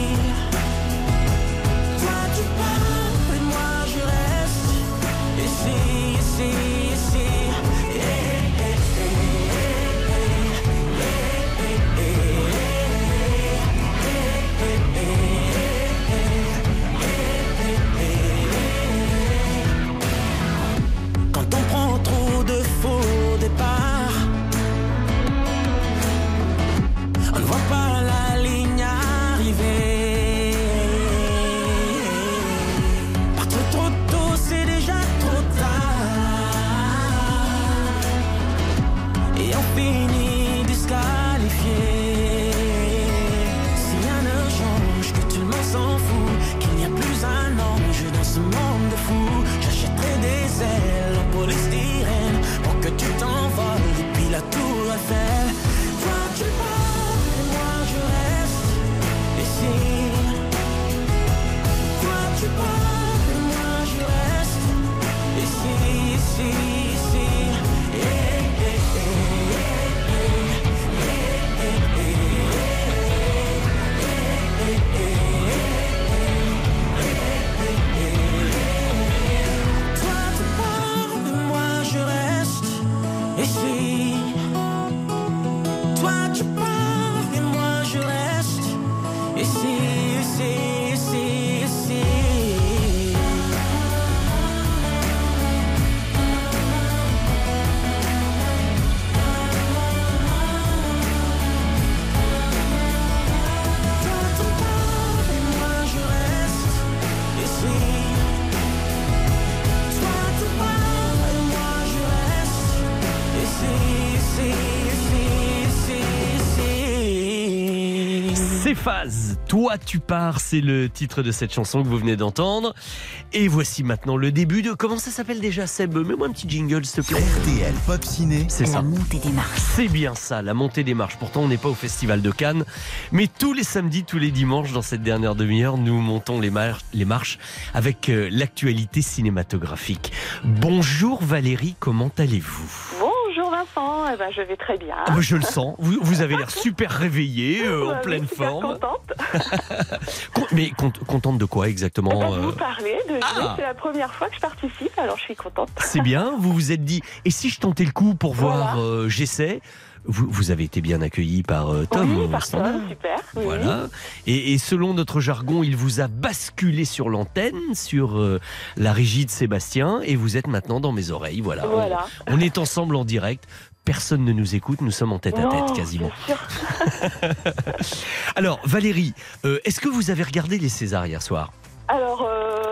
Phase, Toi tu pars, c'est le titre de cette chanson que vous venez d'entendre. Et voici maintenant le début de... Comment ça s'appelle déjà, Seb? Mets-moi un petit jingle, s'il te plaît. RTL Pop Ciné. C'est ça. La montée des marches. C'est bien ça, la montée des marches. Pourtant, on n'est pas au Festival de Cannes. Mais tous les samedis, tous les dimanches, dans cette dernière demi-heure, nous montons les marches avec l'actualité cinématographique. Bonjour Valérie, comment allez-vous? Bonjour Vincent, eh ben, je vais très bien. Je le sens, vous avez l'air super réveillée, en pleine forme. Contente. Mais contente de quoi exactement? De vous parler, de jouer, c'est la première fois que je participe, alors je suis contente. C'est bien, vous vous êtes dit, et si je tentais le coup pour voir, j'essaie? Vous avez été bien accueilli par Tom. Oui, par Tom, super. Oui. Voilà. Et selon notre jargon, il vous a basculé sur l'antenne, sur la régie de Sébastien, et vous êtes maintenant dans mes oreilles. Voilà. On est ensemble en direct. Personne ne nous écoute, nous sommes en tête à tête quasiment. Bien sûr. Alors Valérie, est-ce que vous avez regardé les Césars hier soir? Alors,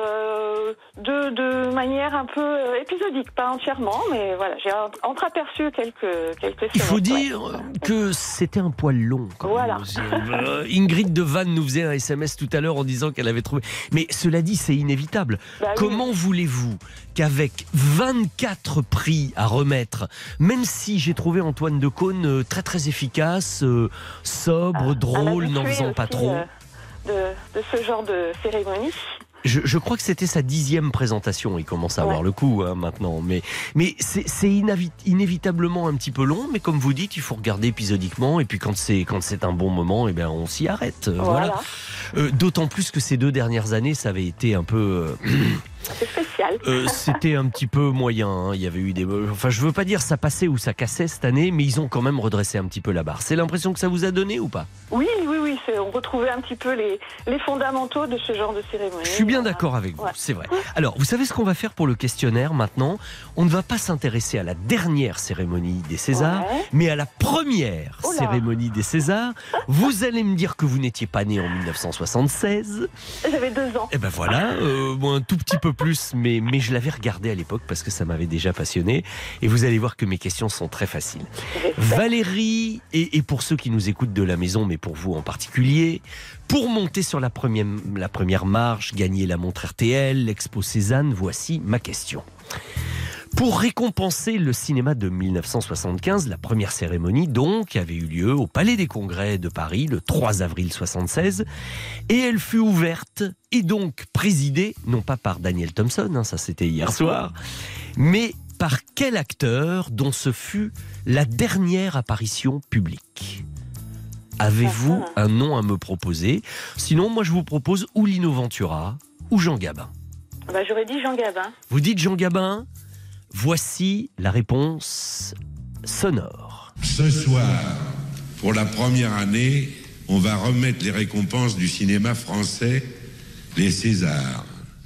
de manière un peu épisodique, pas entièrement, mais voilà, j'ai entreaperçu quelques Il faut dire que c'était un poil long. Voilà. Ingrid Devanne nous faisait un SMS tout à l'heure en disant qu'elle avait trouvé... Mais cela dit, c'est inévitable. Comment voulez-vous qu'avec 24 prix à remettre, même si j'ai trouvé Antoine Decaune très très efficace, sobre, drôle, n'en faisant pas trop... De ce genre de cérémonie. Je crois que c'était sa 10e présentation. Il commence à avoir le coup maintenant. Mais c'est inévitablement un petit peu long. Mais comme vous dites, il faut regarder épisodiquement. Et puis quand c'est un bon moment, eh bien, on s'y arrête. Voilà. D'autant plus que ces 2 dernières années, ça avait été un peu... C'est spécial. C'était un petit peu moyen. Il y avait eu des... Enfin, je veux pas dire ça passait ou ça cassait cette année, mais ils ont quand même redressé un petit peu la barre. C'est l'impression que ça vous a donné ou pas? Oui. On retrouvait un petit peu les fondamentaux de ce genre de cérémonie. Je suis bien d'accord avec vous, c'est vrai. Alors, vous savez ce qu'on va faire pour le questionnaire maintenant? On ne va pas s'intéresser à la dernière cérémonie des Césars, mais à la première cérémonie des Césars. Vous allez me dire que vous n'étiez pas né en 1976. J'avais 2 ans. Et ben voilà, moi un tout petit peu plus, mais je l'avais regardé à l'époque parce que ça m'avait déjà passionné. Et vous allez voir que mes questions sont très faciles. Valérie, et pour ceux qui nous écoutent de la maison, mais pour vous en particulier, pour monter sur la première marche, gagner la montre RTL, l'Expo Cézanne, voici ma question. Pour récompenser le cinéma de 1975, la première cérémonie donc avait eu lieu au Palais des Congrès de Paris le 3 avril 1976 et elle fut ouverte et donc présidée, non pas par Daniel Thompson, ça c'était hier soir, mais par quel acteur dont ce fut la dernière apparition publique? Avez-vous un nom à me proposer? Sinon, moi je vous propose ou Lino Ventura ou Jean Gabin. J'aurais dit Jean Gabin. Vous dites Jean Gabin? Voici la réponse sonore. Ce soir, pour la première année, on va remettre les récompenses du cinéma français, les Césars.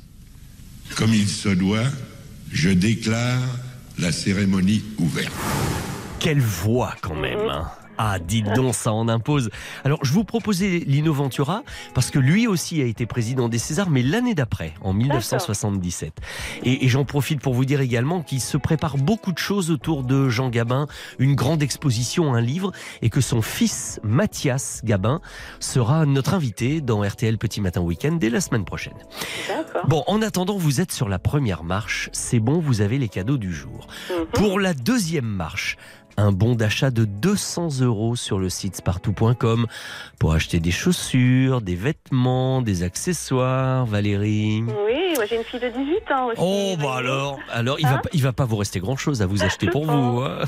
Comme il se doit, je déclare la cérémonie ouverte. Quelle voix quand même, hein. Ah, dites donc, ça en impose. Alors, je vous proposais Lino Ventura, parce que lui aussi a été président des Césars, mais l'année d'après, en 1977. Et j'en profite pour vous dire également qu'il se prépare beaucoup de choses autour de Jean Gabin, une grande exposition, un livre, et que son fils, Mathias Gabin, sera notre invité dans RTL Petit Matin Week-end dès la semaine prochaine. Bon, en attendant, vous êtes sur la première marche, c'est bon, vous avez les cadeaux du jour. Pour la deuxième marche, un bon d'achat de 200 € sur le site spartou.com pour acheter des chaussures, des vêtements, des accessoires, Valérie. Oui, moi j'ai une fille de 18 ans aussi. Oh, bah alors il va pas vous rester grand chose à vous acheter pour vous. Hein.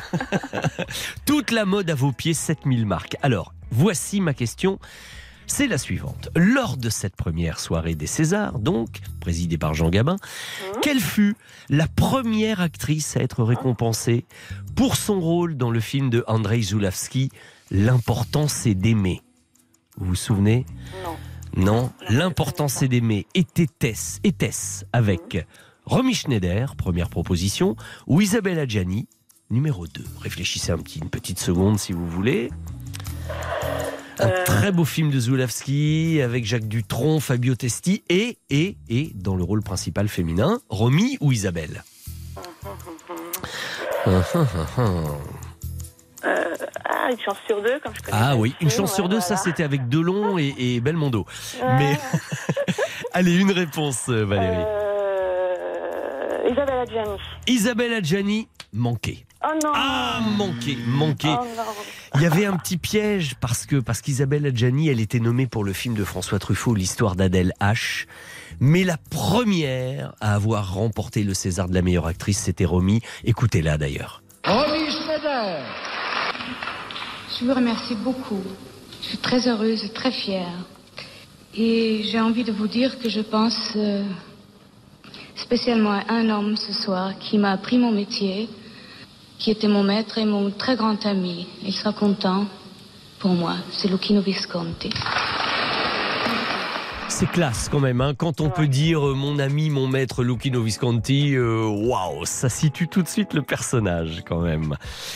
Toute la mode à vos pieds, 7000 marques. Alors, voici ma question. C'est la suivante. Lors de cette première soirée des Césars, donc, présidée par Jean Gabin, quelle fut la première actrice à être récompensée pour son rôle dans le film de Andrzej Zulawski, L'important c'est d'aimer? Vous vous souvenez? Non. L'important c'est d'aimer. Était-ce avec Romy Schneider, première proposition, ou Isabelle Adjani, numéro 2? Réfléchissez une petite seconde si vous voulez. Un très beau film de Zulawski avec Jacques Dutronc, Fabio Testi et dans le rôle principal féminin, Romy ou Isabelle? voilà, une chance sur deux, comme je connais. Ah oui, une chance sur deux, ça c'était avec Delon et Belmondo. Mais allez, une réponse, Valérie. Isabelle Adjani. Isabelle Adjani, manqué. Oh non. Ah, manqué. Oh non. Il y avait un petit piège parce qu'Isabelle Adjani, elle était nommée pour le film de François Truffaut, L'histoire d'Adèle H. Mais la première à avoir remporté le César de la meilleure actrice, c'était Romy. Écoutez-la d'ailleurs. Romy Schneider. Je vous remercie beaucoup. Je suis très heureuse et très fière. Et j'ai envie de vous dire que je pense spécialement à un homme ce soir qui m'a appris mon métier, qui était mon maître et mon très grand ami. Il sera content pour moi. C'est Luchino Visconti. C'est classe quand même, hein, quand on peut dire mon ami, mon maître Luchino Visconti, waouh, ça situe tout de suite le personnage quand même.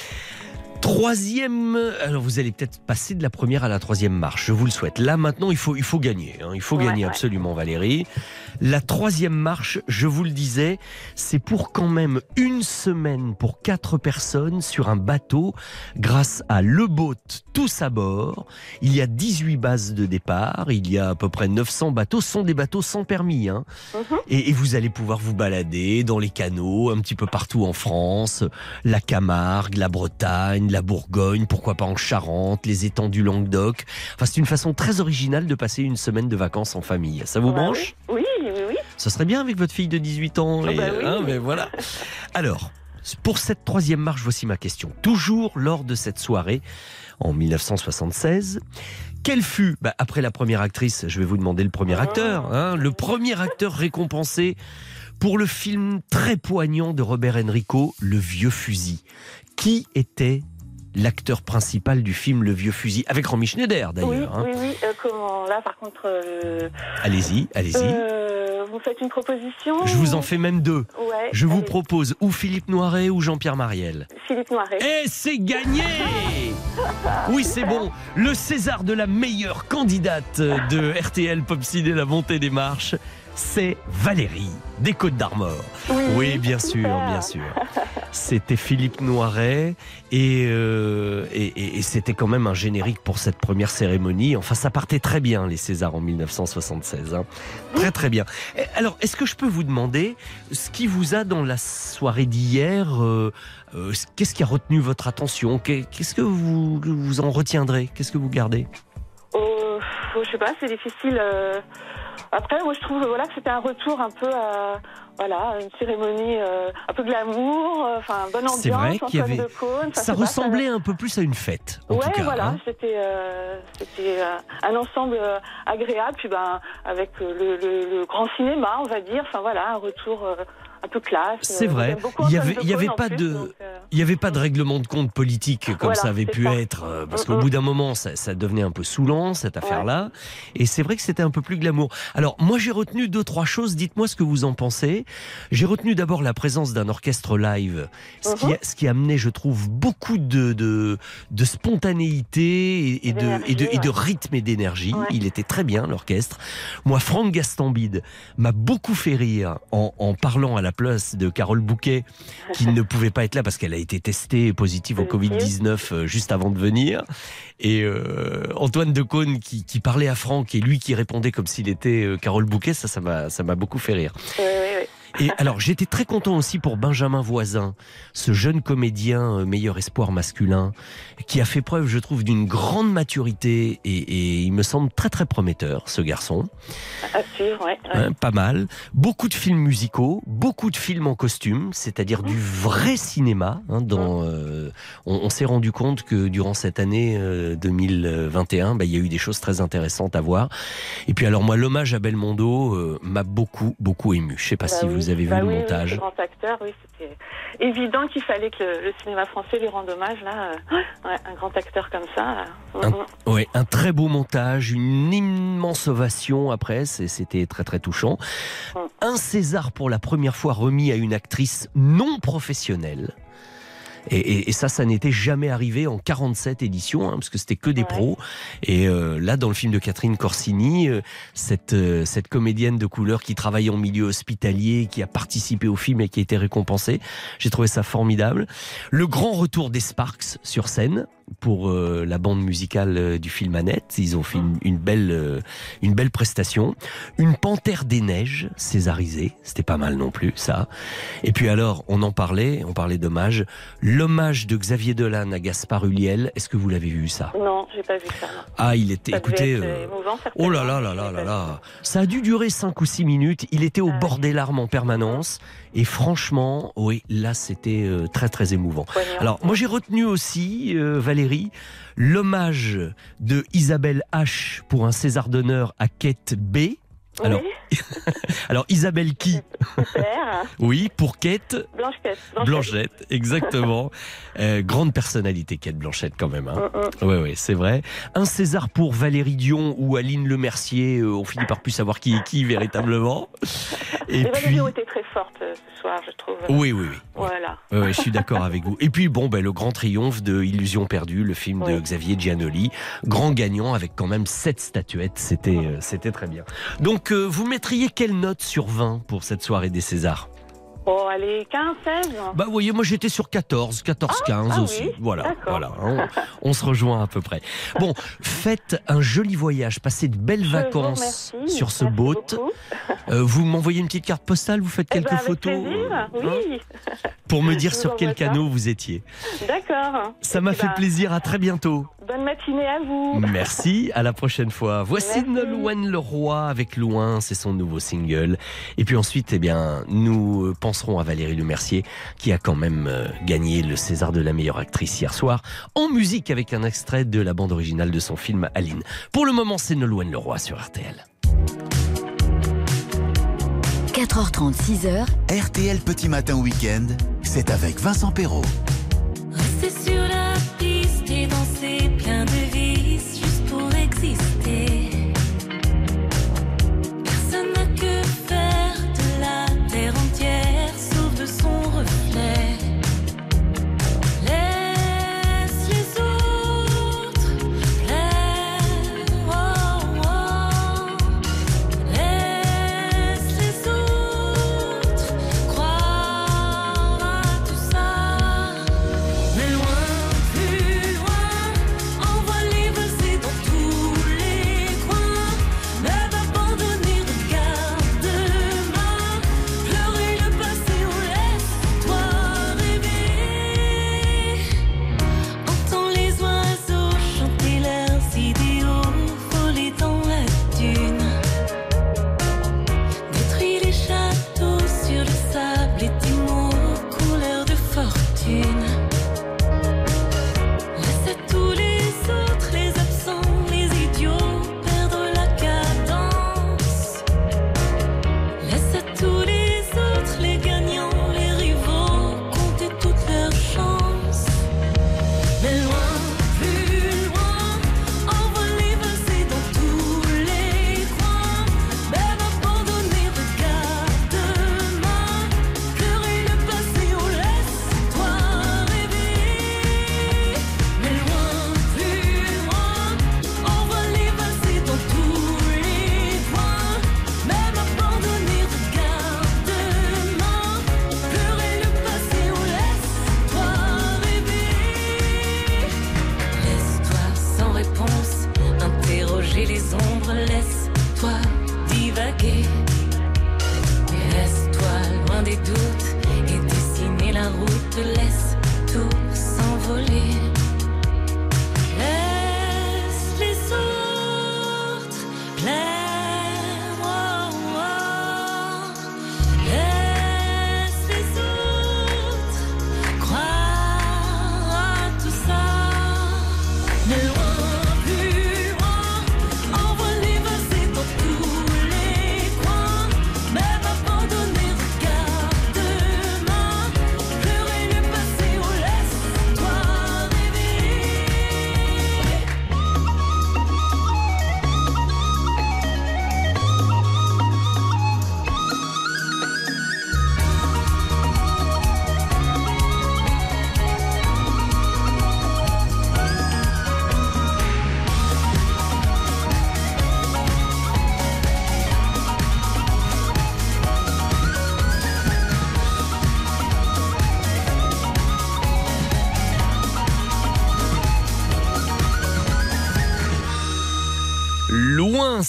Troisième, alors vous allez peut-être passer de la première à la troisième marche, je vous le souhaite. Là maintenant il faut gagner, hein, il faut gagner absolument Valérie. La troisième marche, je vous le disais, c'est pour quand même une semaine pour 4 personnes sur un bateau grâce à Le Boat tous à bord. Il y a 18 bases de départ, il y a à peu près 900 bateaux, ce sont des bateaux sans permis. Hein. Et vous allez pouvoir vous balader dans les canaux un petit peu partout en France, la Camargue, la Bretagne, la Bourgogne, pourquoi pas en Charente, les étangs du Languedoc. Enfin, c'est une façon très originale de passer une semaine de vacances en famille. Ça vous branche ? Oui. Ça serait bien avec votre fille de 18 ans. Mais voilà. Alors, pour cette troisième marche, voici ma question. Toujours lors de cette soirée, en 1976, quel fut, après la première actrice, je vais vous demander le premier acteur, hein, le premier acteur récompensé pour le film très poignant de Robert Enrico, Le Vieux Fusil. Qui était l'acteur principal du film Le Vieux Fusil, avec Romy Schneider d'ailleurs. Oui, comment là par contre... Allez-y. Vous faites une proposition Je vous en fais même 2. Ouais, je vous propose ou Philippe Noiret ou Jean-Pierre Mariel. Philippe Noiret. Et c'est gagné. Oui, c'est bon. Le César de la meilleure candidate de RTL Pop Ciné, la montée des marches, c'est Valérie des Côtes d'Armor. Oui, bien sûr. C'était Philippe Noiret et c'était quand même un générique pour cette première cérémonie. Enfin, ça partait très bien les Césars en 1976. Hein. Très bien. Alors, est-ce que je peux vous demander ce qui vous a dans la soirée d'hier qu'est-ce qui a retenu votre attention? Qu'est-ce que vous en retiendrez? Qu'est-ce que vous gardez? Je sais pas, c'est difficile. Après, moi, je trouve que c'était un retour un peu à une cérémonie un peu glamour, bonne ambiance. C'est vrai qu'il y avait... de Cône, ça ressemblait un peu plus à une fête, en tout cas. Hein. C'était un ensemble agréable, puis avec le grand cinéma, on va dire. Un retour un peu classe. C'est vrai. Il y avait pas de règlement de compte politique comme ça avait pu être, parce qu'au bout d'un moment, ça devenait un peu saoulant cette affaire-là. Et c'est vrai que c'était un peu plus glamour. Alors moi, j'ai retenu 2-3 choses. Dites-moi ce que vous en pensez. J'ai retenu d'abord la présence d'un orchestre live, ce qui amenait, je trouve, beaucoup de spontanéité et de rythme et d'énergie. Il était très bien l'orchestre. Moi, Franck Gastambide m'a beaucoup fait rire en parlant à la place de Carole Bouquet, qui ne pouvait pas être là parce qu'elle a été testée positive au Covid-19 juste avant de venir. Et Antoine Decaune qui parlait à Franck et lui qui répondait comme s'il était Carole Bouquet, ça m'a beaucoup fait rire. Et alors, j'étais très content aussi pour Benjamin Voisin, ce jeune comédien meilleur espoir masculin, qui a fait preuve, je trouve, d'une grande maturité et il me semble très très prometteur, ce garçon. À suivre, pas mal. Beaucoup de films musicaux, beaucoup de films en costume, c'est-à-dire du vrai cinéma. On s'est rendu compte que durant cette année 2021, il y a eu des choses très intéressantes à voir. Et puis alors moi, l'hommage à Belmondo m'a beaucoup ému. Je sais pas si vous avez vu le montage. Oui, grand acteur, c'était évident qu'il fallait que le cinéma français lui rende hommage là. Un grand acteur comme ça. Un très beau montage, une immense ovation après, c'était très très touchant. Un César pour la première fois remis à une actrice non professionnelle. Et ça n'était jamais arrivé en 47 éditions, parce que c'était que des pros. Et là, dans le film de Catherine Corsini, cette comédienne de couleur qui travaille en milieu hospitalier, qui a participé au film et qui a été récompensée, j'ai trouvé ça formidable. Le grand retour des Sparks sur scène pour la bande musicale du film Annette. Ils ont fait une belle prestation. Une Panthère des Neiges césarisée, c'était pas mal non plus ça. Et puis alors, on parlait d'hommage. L'hommage de Xavier Dolan à Gaspard Ulliel, est-ce que vous l'avez vu ça? Non, j'ai pas vu ça. Non. Ah, il était, ça écoutez, émouvant, oh là là là là là là, ça a dû durer 5 ou 6 minutes. Il était au bord des larmes en permanence. Et franchement, oui, là, c'était très très émouvant. Alors, moi, j'ai retenu aussi, Valérie, l'hommage de Isabelle H pour un César d'honneur à Kate B. Alors Isabelle qui? Super. Oui, pour Kate Blanchette, exactement. Grande personnalité, Kate Blanchette, quand même. Oui, c'est vrai. Un César pour Valérie Dion ou Aline Lemercier. On finit par plus savoir qui est qui véritablement. Et puis Valérie Dion était très forte ce soir, je trouve. Oui. Voilà. Oui, je suis d'accord avec vous. Et puis le grand triomphe de Illusion perdue, le film de Xavier Giannoli, grand gagnant avec quand même 7 statuettes. C'était très bien. Donc vous mettriez quelle note sur 20 pour cette soirée des Césars? Oh, allez, 15, 16. Bah, vous voyez, moi j'étais sur 14, 15 aussi. Oui. Voilà. On se rejoint à peu près. Bon, faites un joli voyage, passez de belles vacances sur ce boat. Vous m'envoyez une petite carte postale, vous faites quelques photos oui. Pour me dire sur quel canot vous étiez. D'accord. Ça m'a fait plaisir, à très bientôt. Bonne matinée à vous. Merci, à la prochaine fois. Voici Nolwenn Leroy avec Loin, c'est son nouveau single. Et puis ensuite, nous penserons à Valérie Lemercier qui a quand même gagné le César de la meilleure actrice hier soir en musique avec un extrait de la bande originale de son film Aline. Pour le moment, c'est Nolwenn Leroy sur RTL. 4h30, 6h. RTL Petit Matin Week-end, c'est avec Vincent Perrault. Rester sur la piste et danser plein de vices juste pour exister. Personne n'a que faire de la terre entière sauf de son reflet. Laisse les autres plaire, laisse les autres croire à tout ça.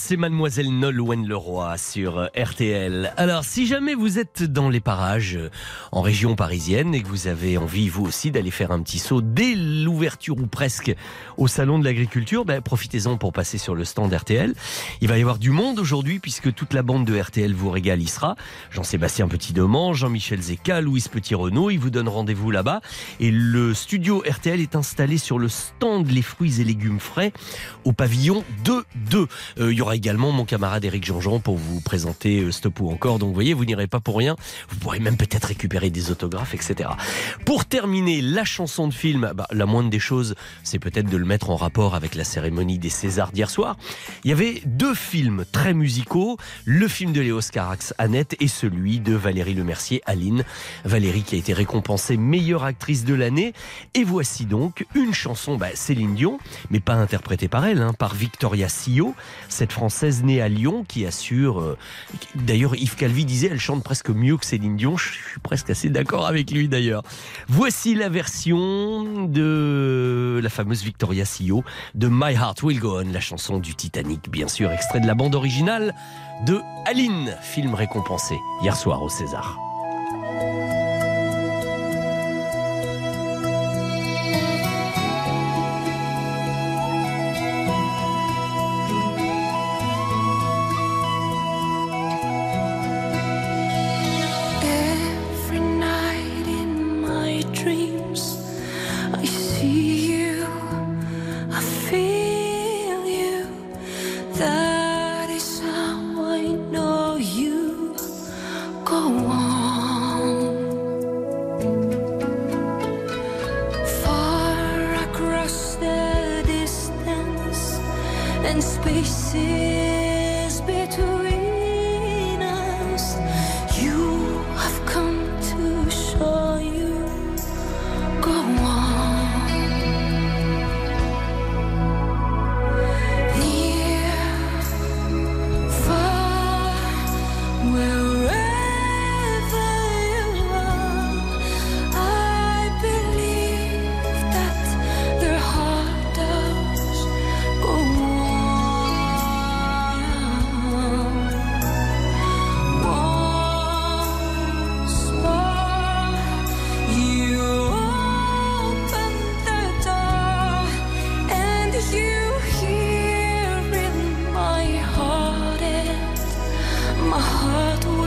c'est Mademoiselle Nolwenn Leroy sur RTL. Alors, si jamais vous êtes dans les parages en région parisienne et que vous avez envie, vous aussi, d'aller faire un petit saut dès l'ouverture ou presque au Salon de l'Agriculture, profitez-en pour passer sur le stand RTL. Il va y avoir du monde aujourd'hui puisque toute la bande de RTL vous régale y sera. Jean-Sébastien Petit-Deman, Jean-Michel Zeka, Louise Petit-Renaud, ils vous donnent rendez-vous là-bas. Et le studio RTL est installé sur le stand Les fruits et légumes frais au pavillon 2-2. Il y aura également mon camarade Éric Jean-Jean pour vous présenter Stop ou encore. Donc vous voyez, vous n'irez pas pour rien. Vous pourrez même peut-être récupérer des autographes, etc. Pour terminer, la chanson de film, la moindre des choses, c'est peut-être de le mettre en rapport avec la cérémonie des Césars d'hier soir. Il y avait 2 films très musicaux, le film de Léos Carax, Annette, et celui de Valérie Lemercier, Aline. Valérie qui a été récompensée meilleure actrice de l'année. Et voici donc une chanson, Céline Dion, mais pas interprétée par elle, par Victoria Sio, cette Française née à Lyon qui assure... D'ailleurs, Yves Calvi disait, elle chante presque mieux que Céline Dion. Je suis presque assez d'accord avec lui d'ailleurs. Voici la version de la fameuse Victoria Sio de My Heart Will Go On, la chanson du Titanic, bien sûr, extrait de la bande originale de Aline, film récompensé hier soir au César. Every night in my dreams, I see you, I feel you. That is how I know you. Go on. Far across the distance and spaces between us, you have come to show you. Go on. Near, far, wherever you are, I believe that your heart does go on. Once more, you open the door, and you hear in my heart, and my heart will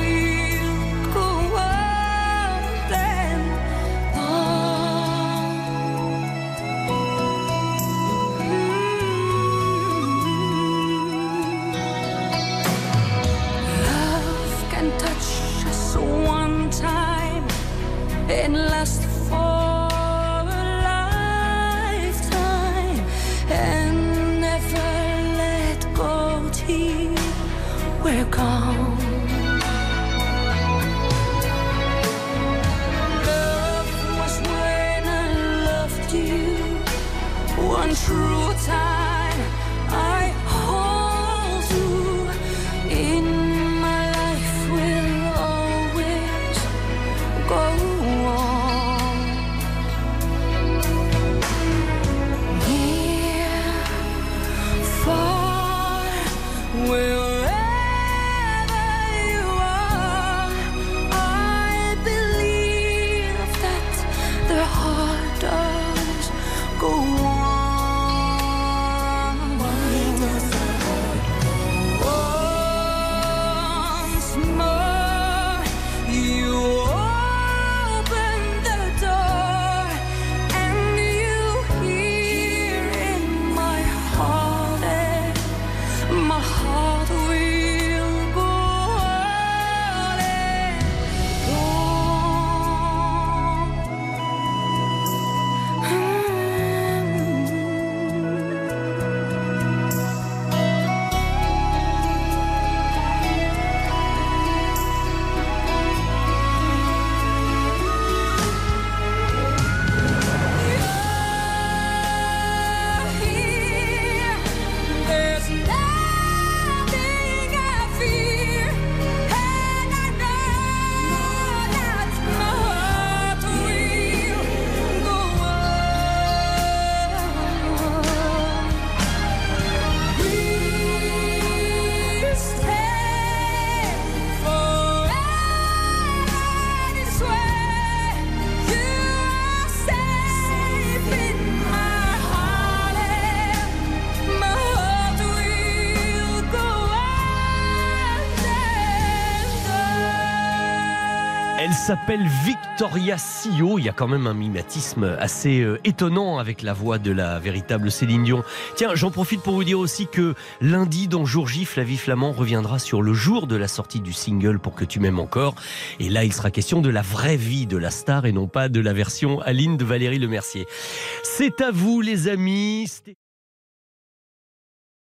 Elle s'appelle Victoria Sio. Il y a quand même un mimétisme assez étonnant avec la voix de la véritable Céline Dion. Tiens, j'en profite pour vous dire aussi que lundi, dans Jour J, Flavie Flamand reviendra sur le jour de la sortie du single Pour que tu m'aimes encore. Et là, il sera question de la vraie vie de la star et non pas de la version Aline de Valérie Lemercier. C'est à vous, les amis.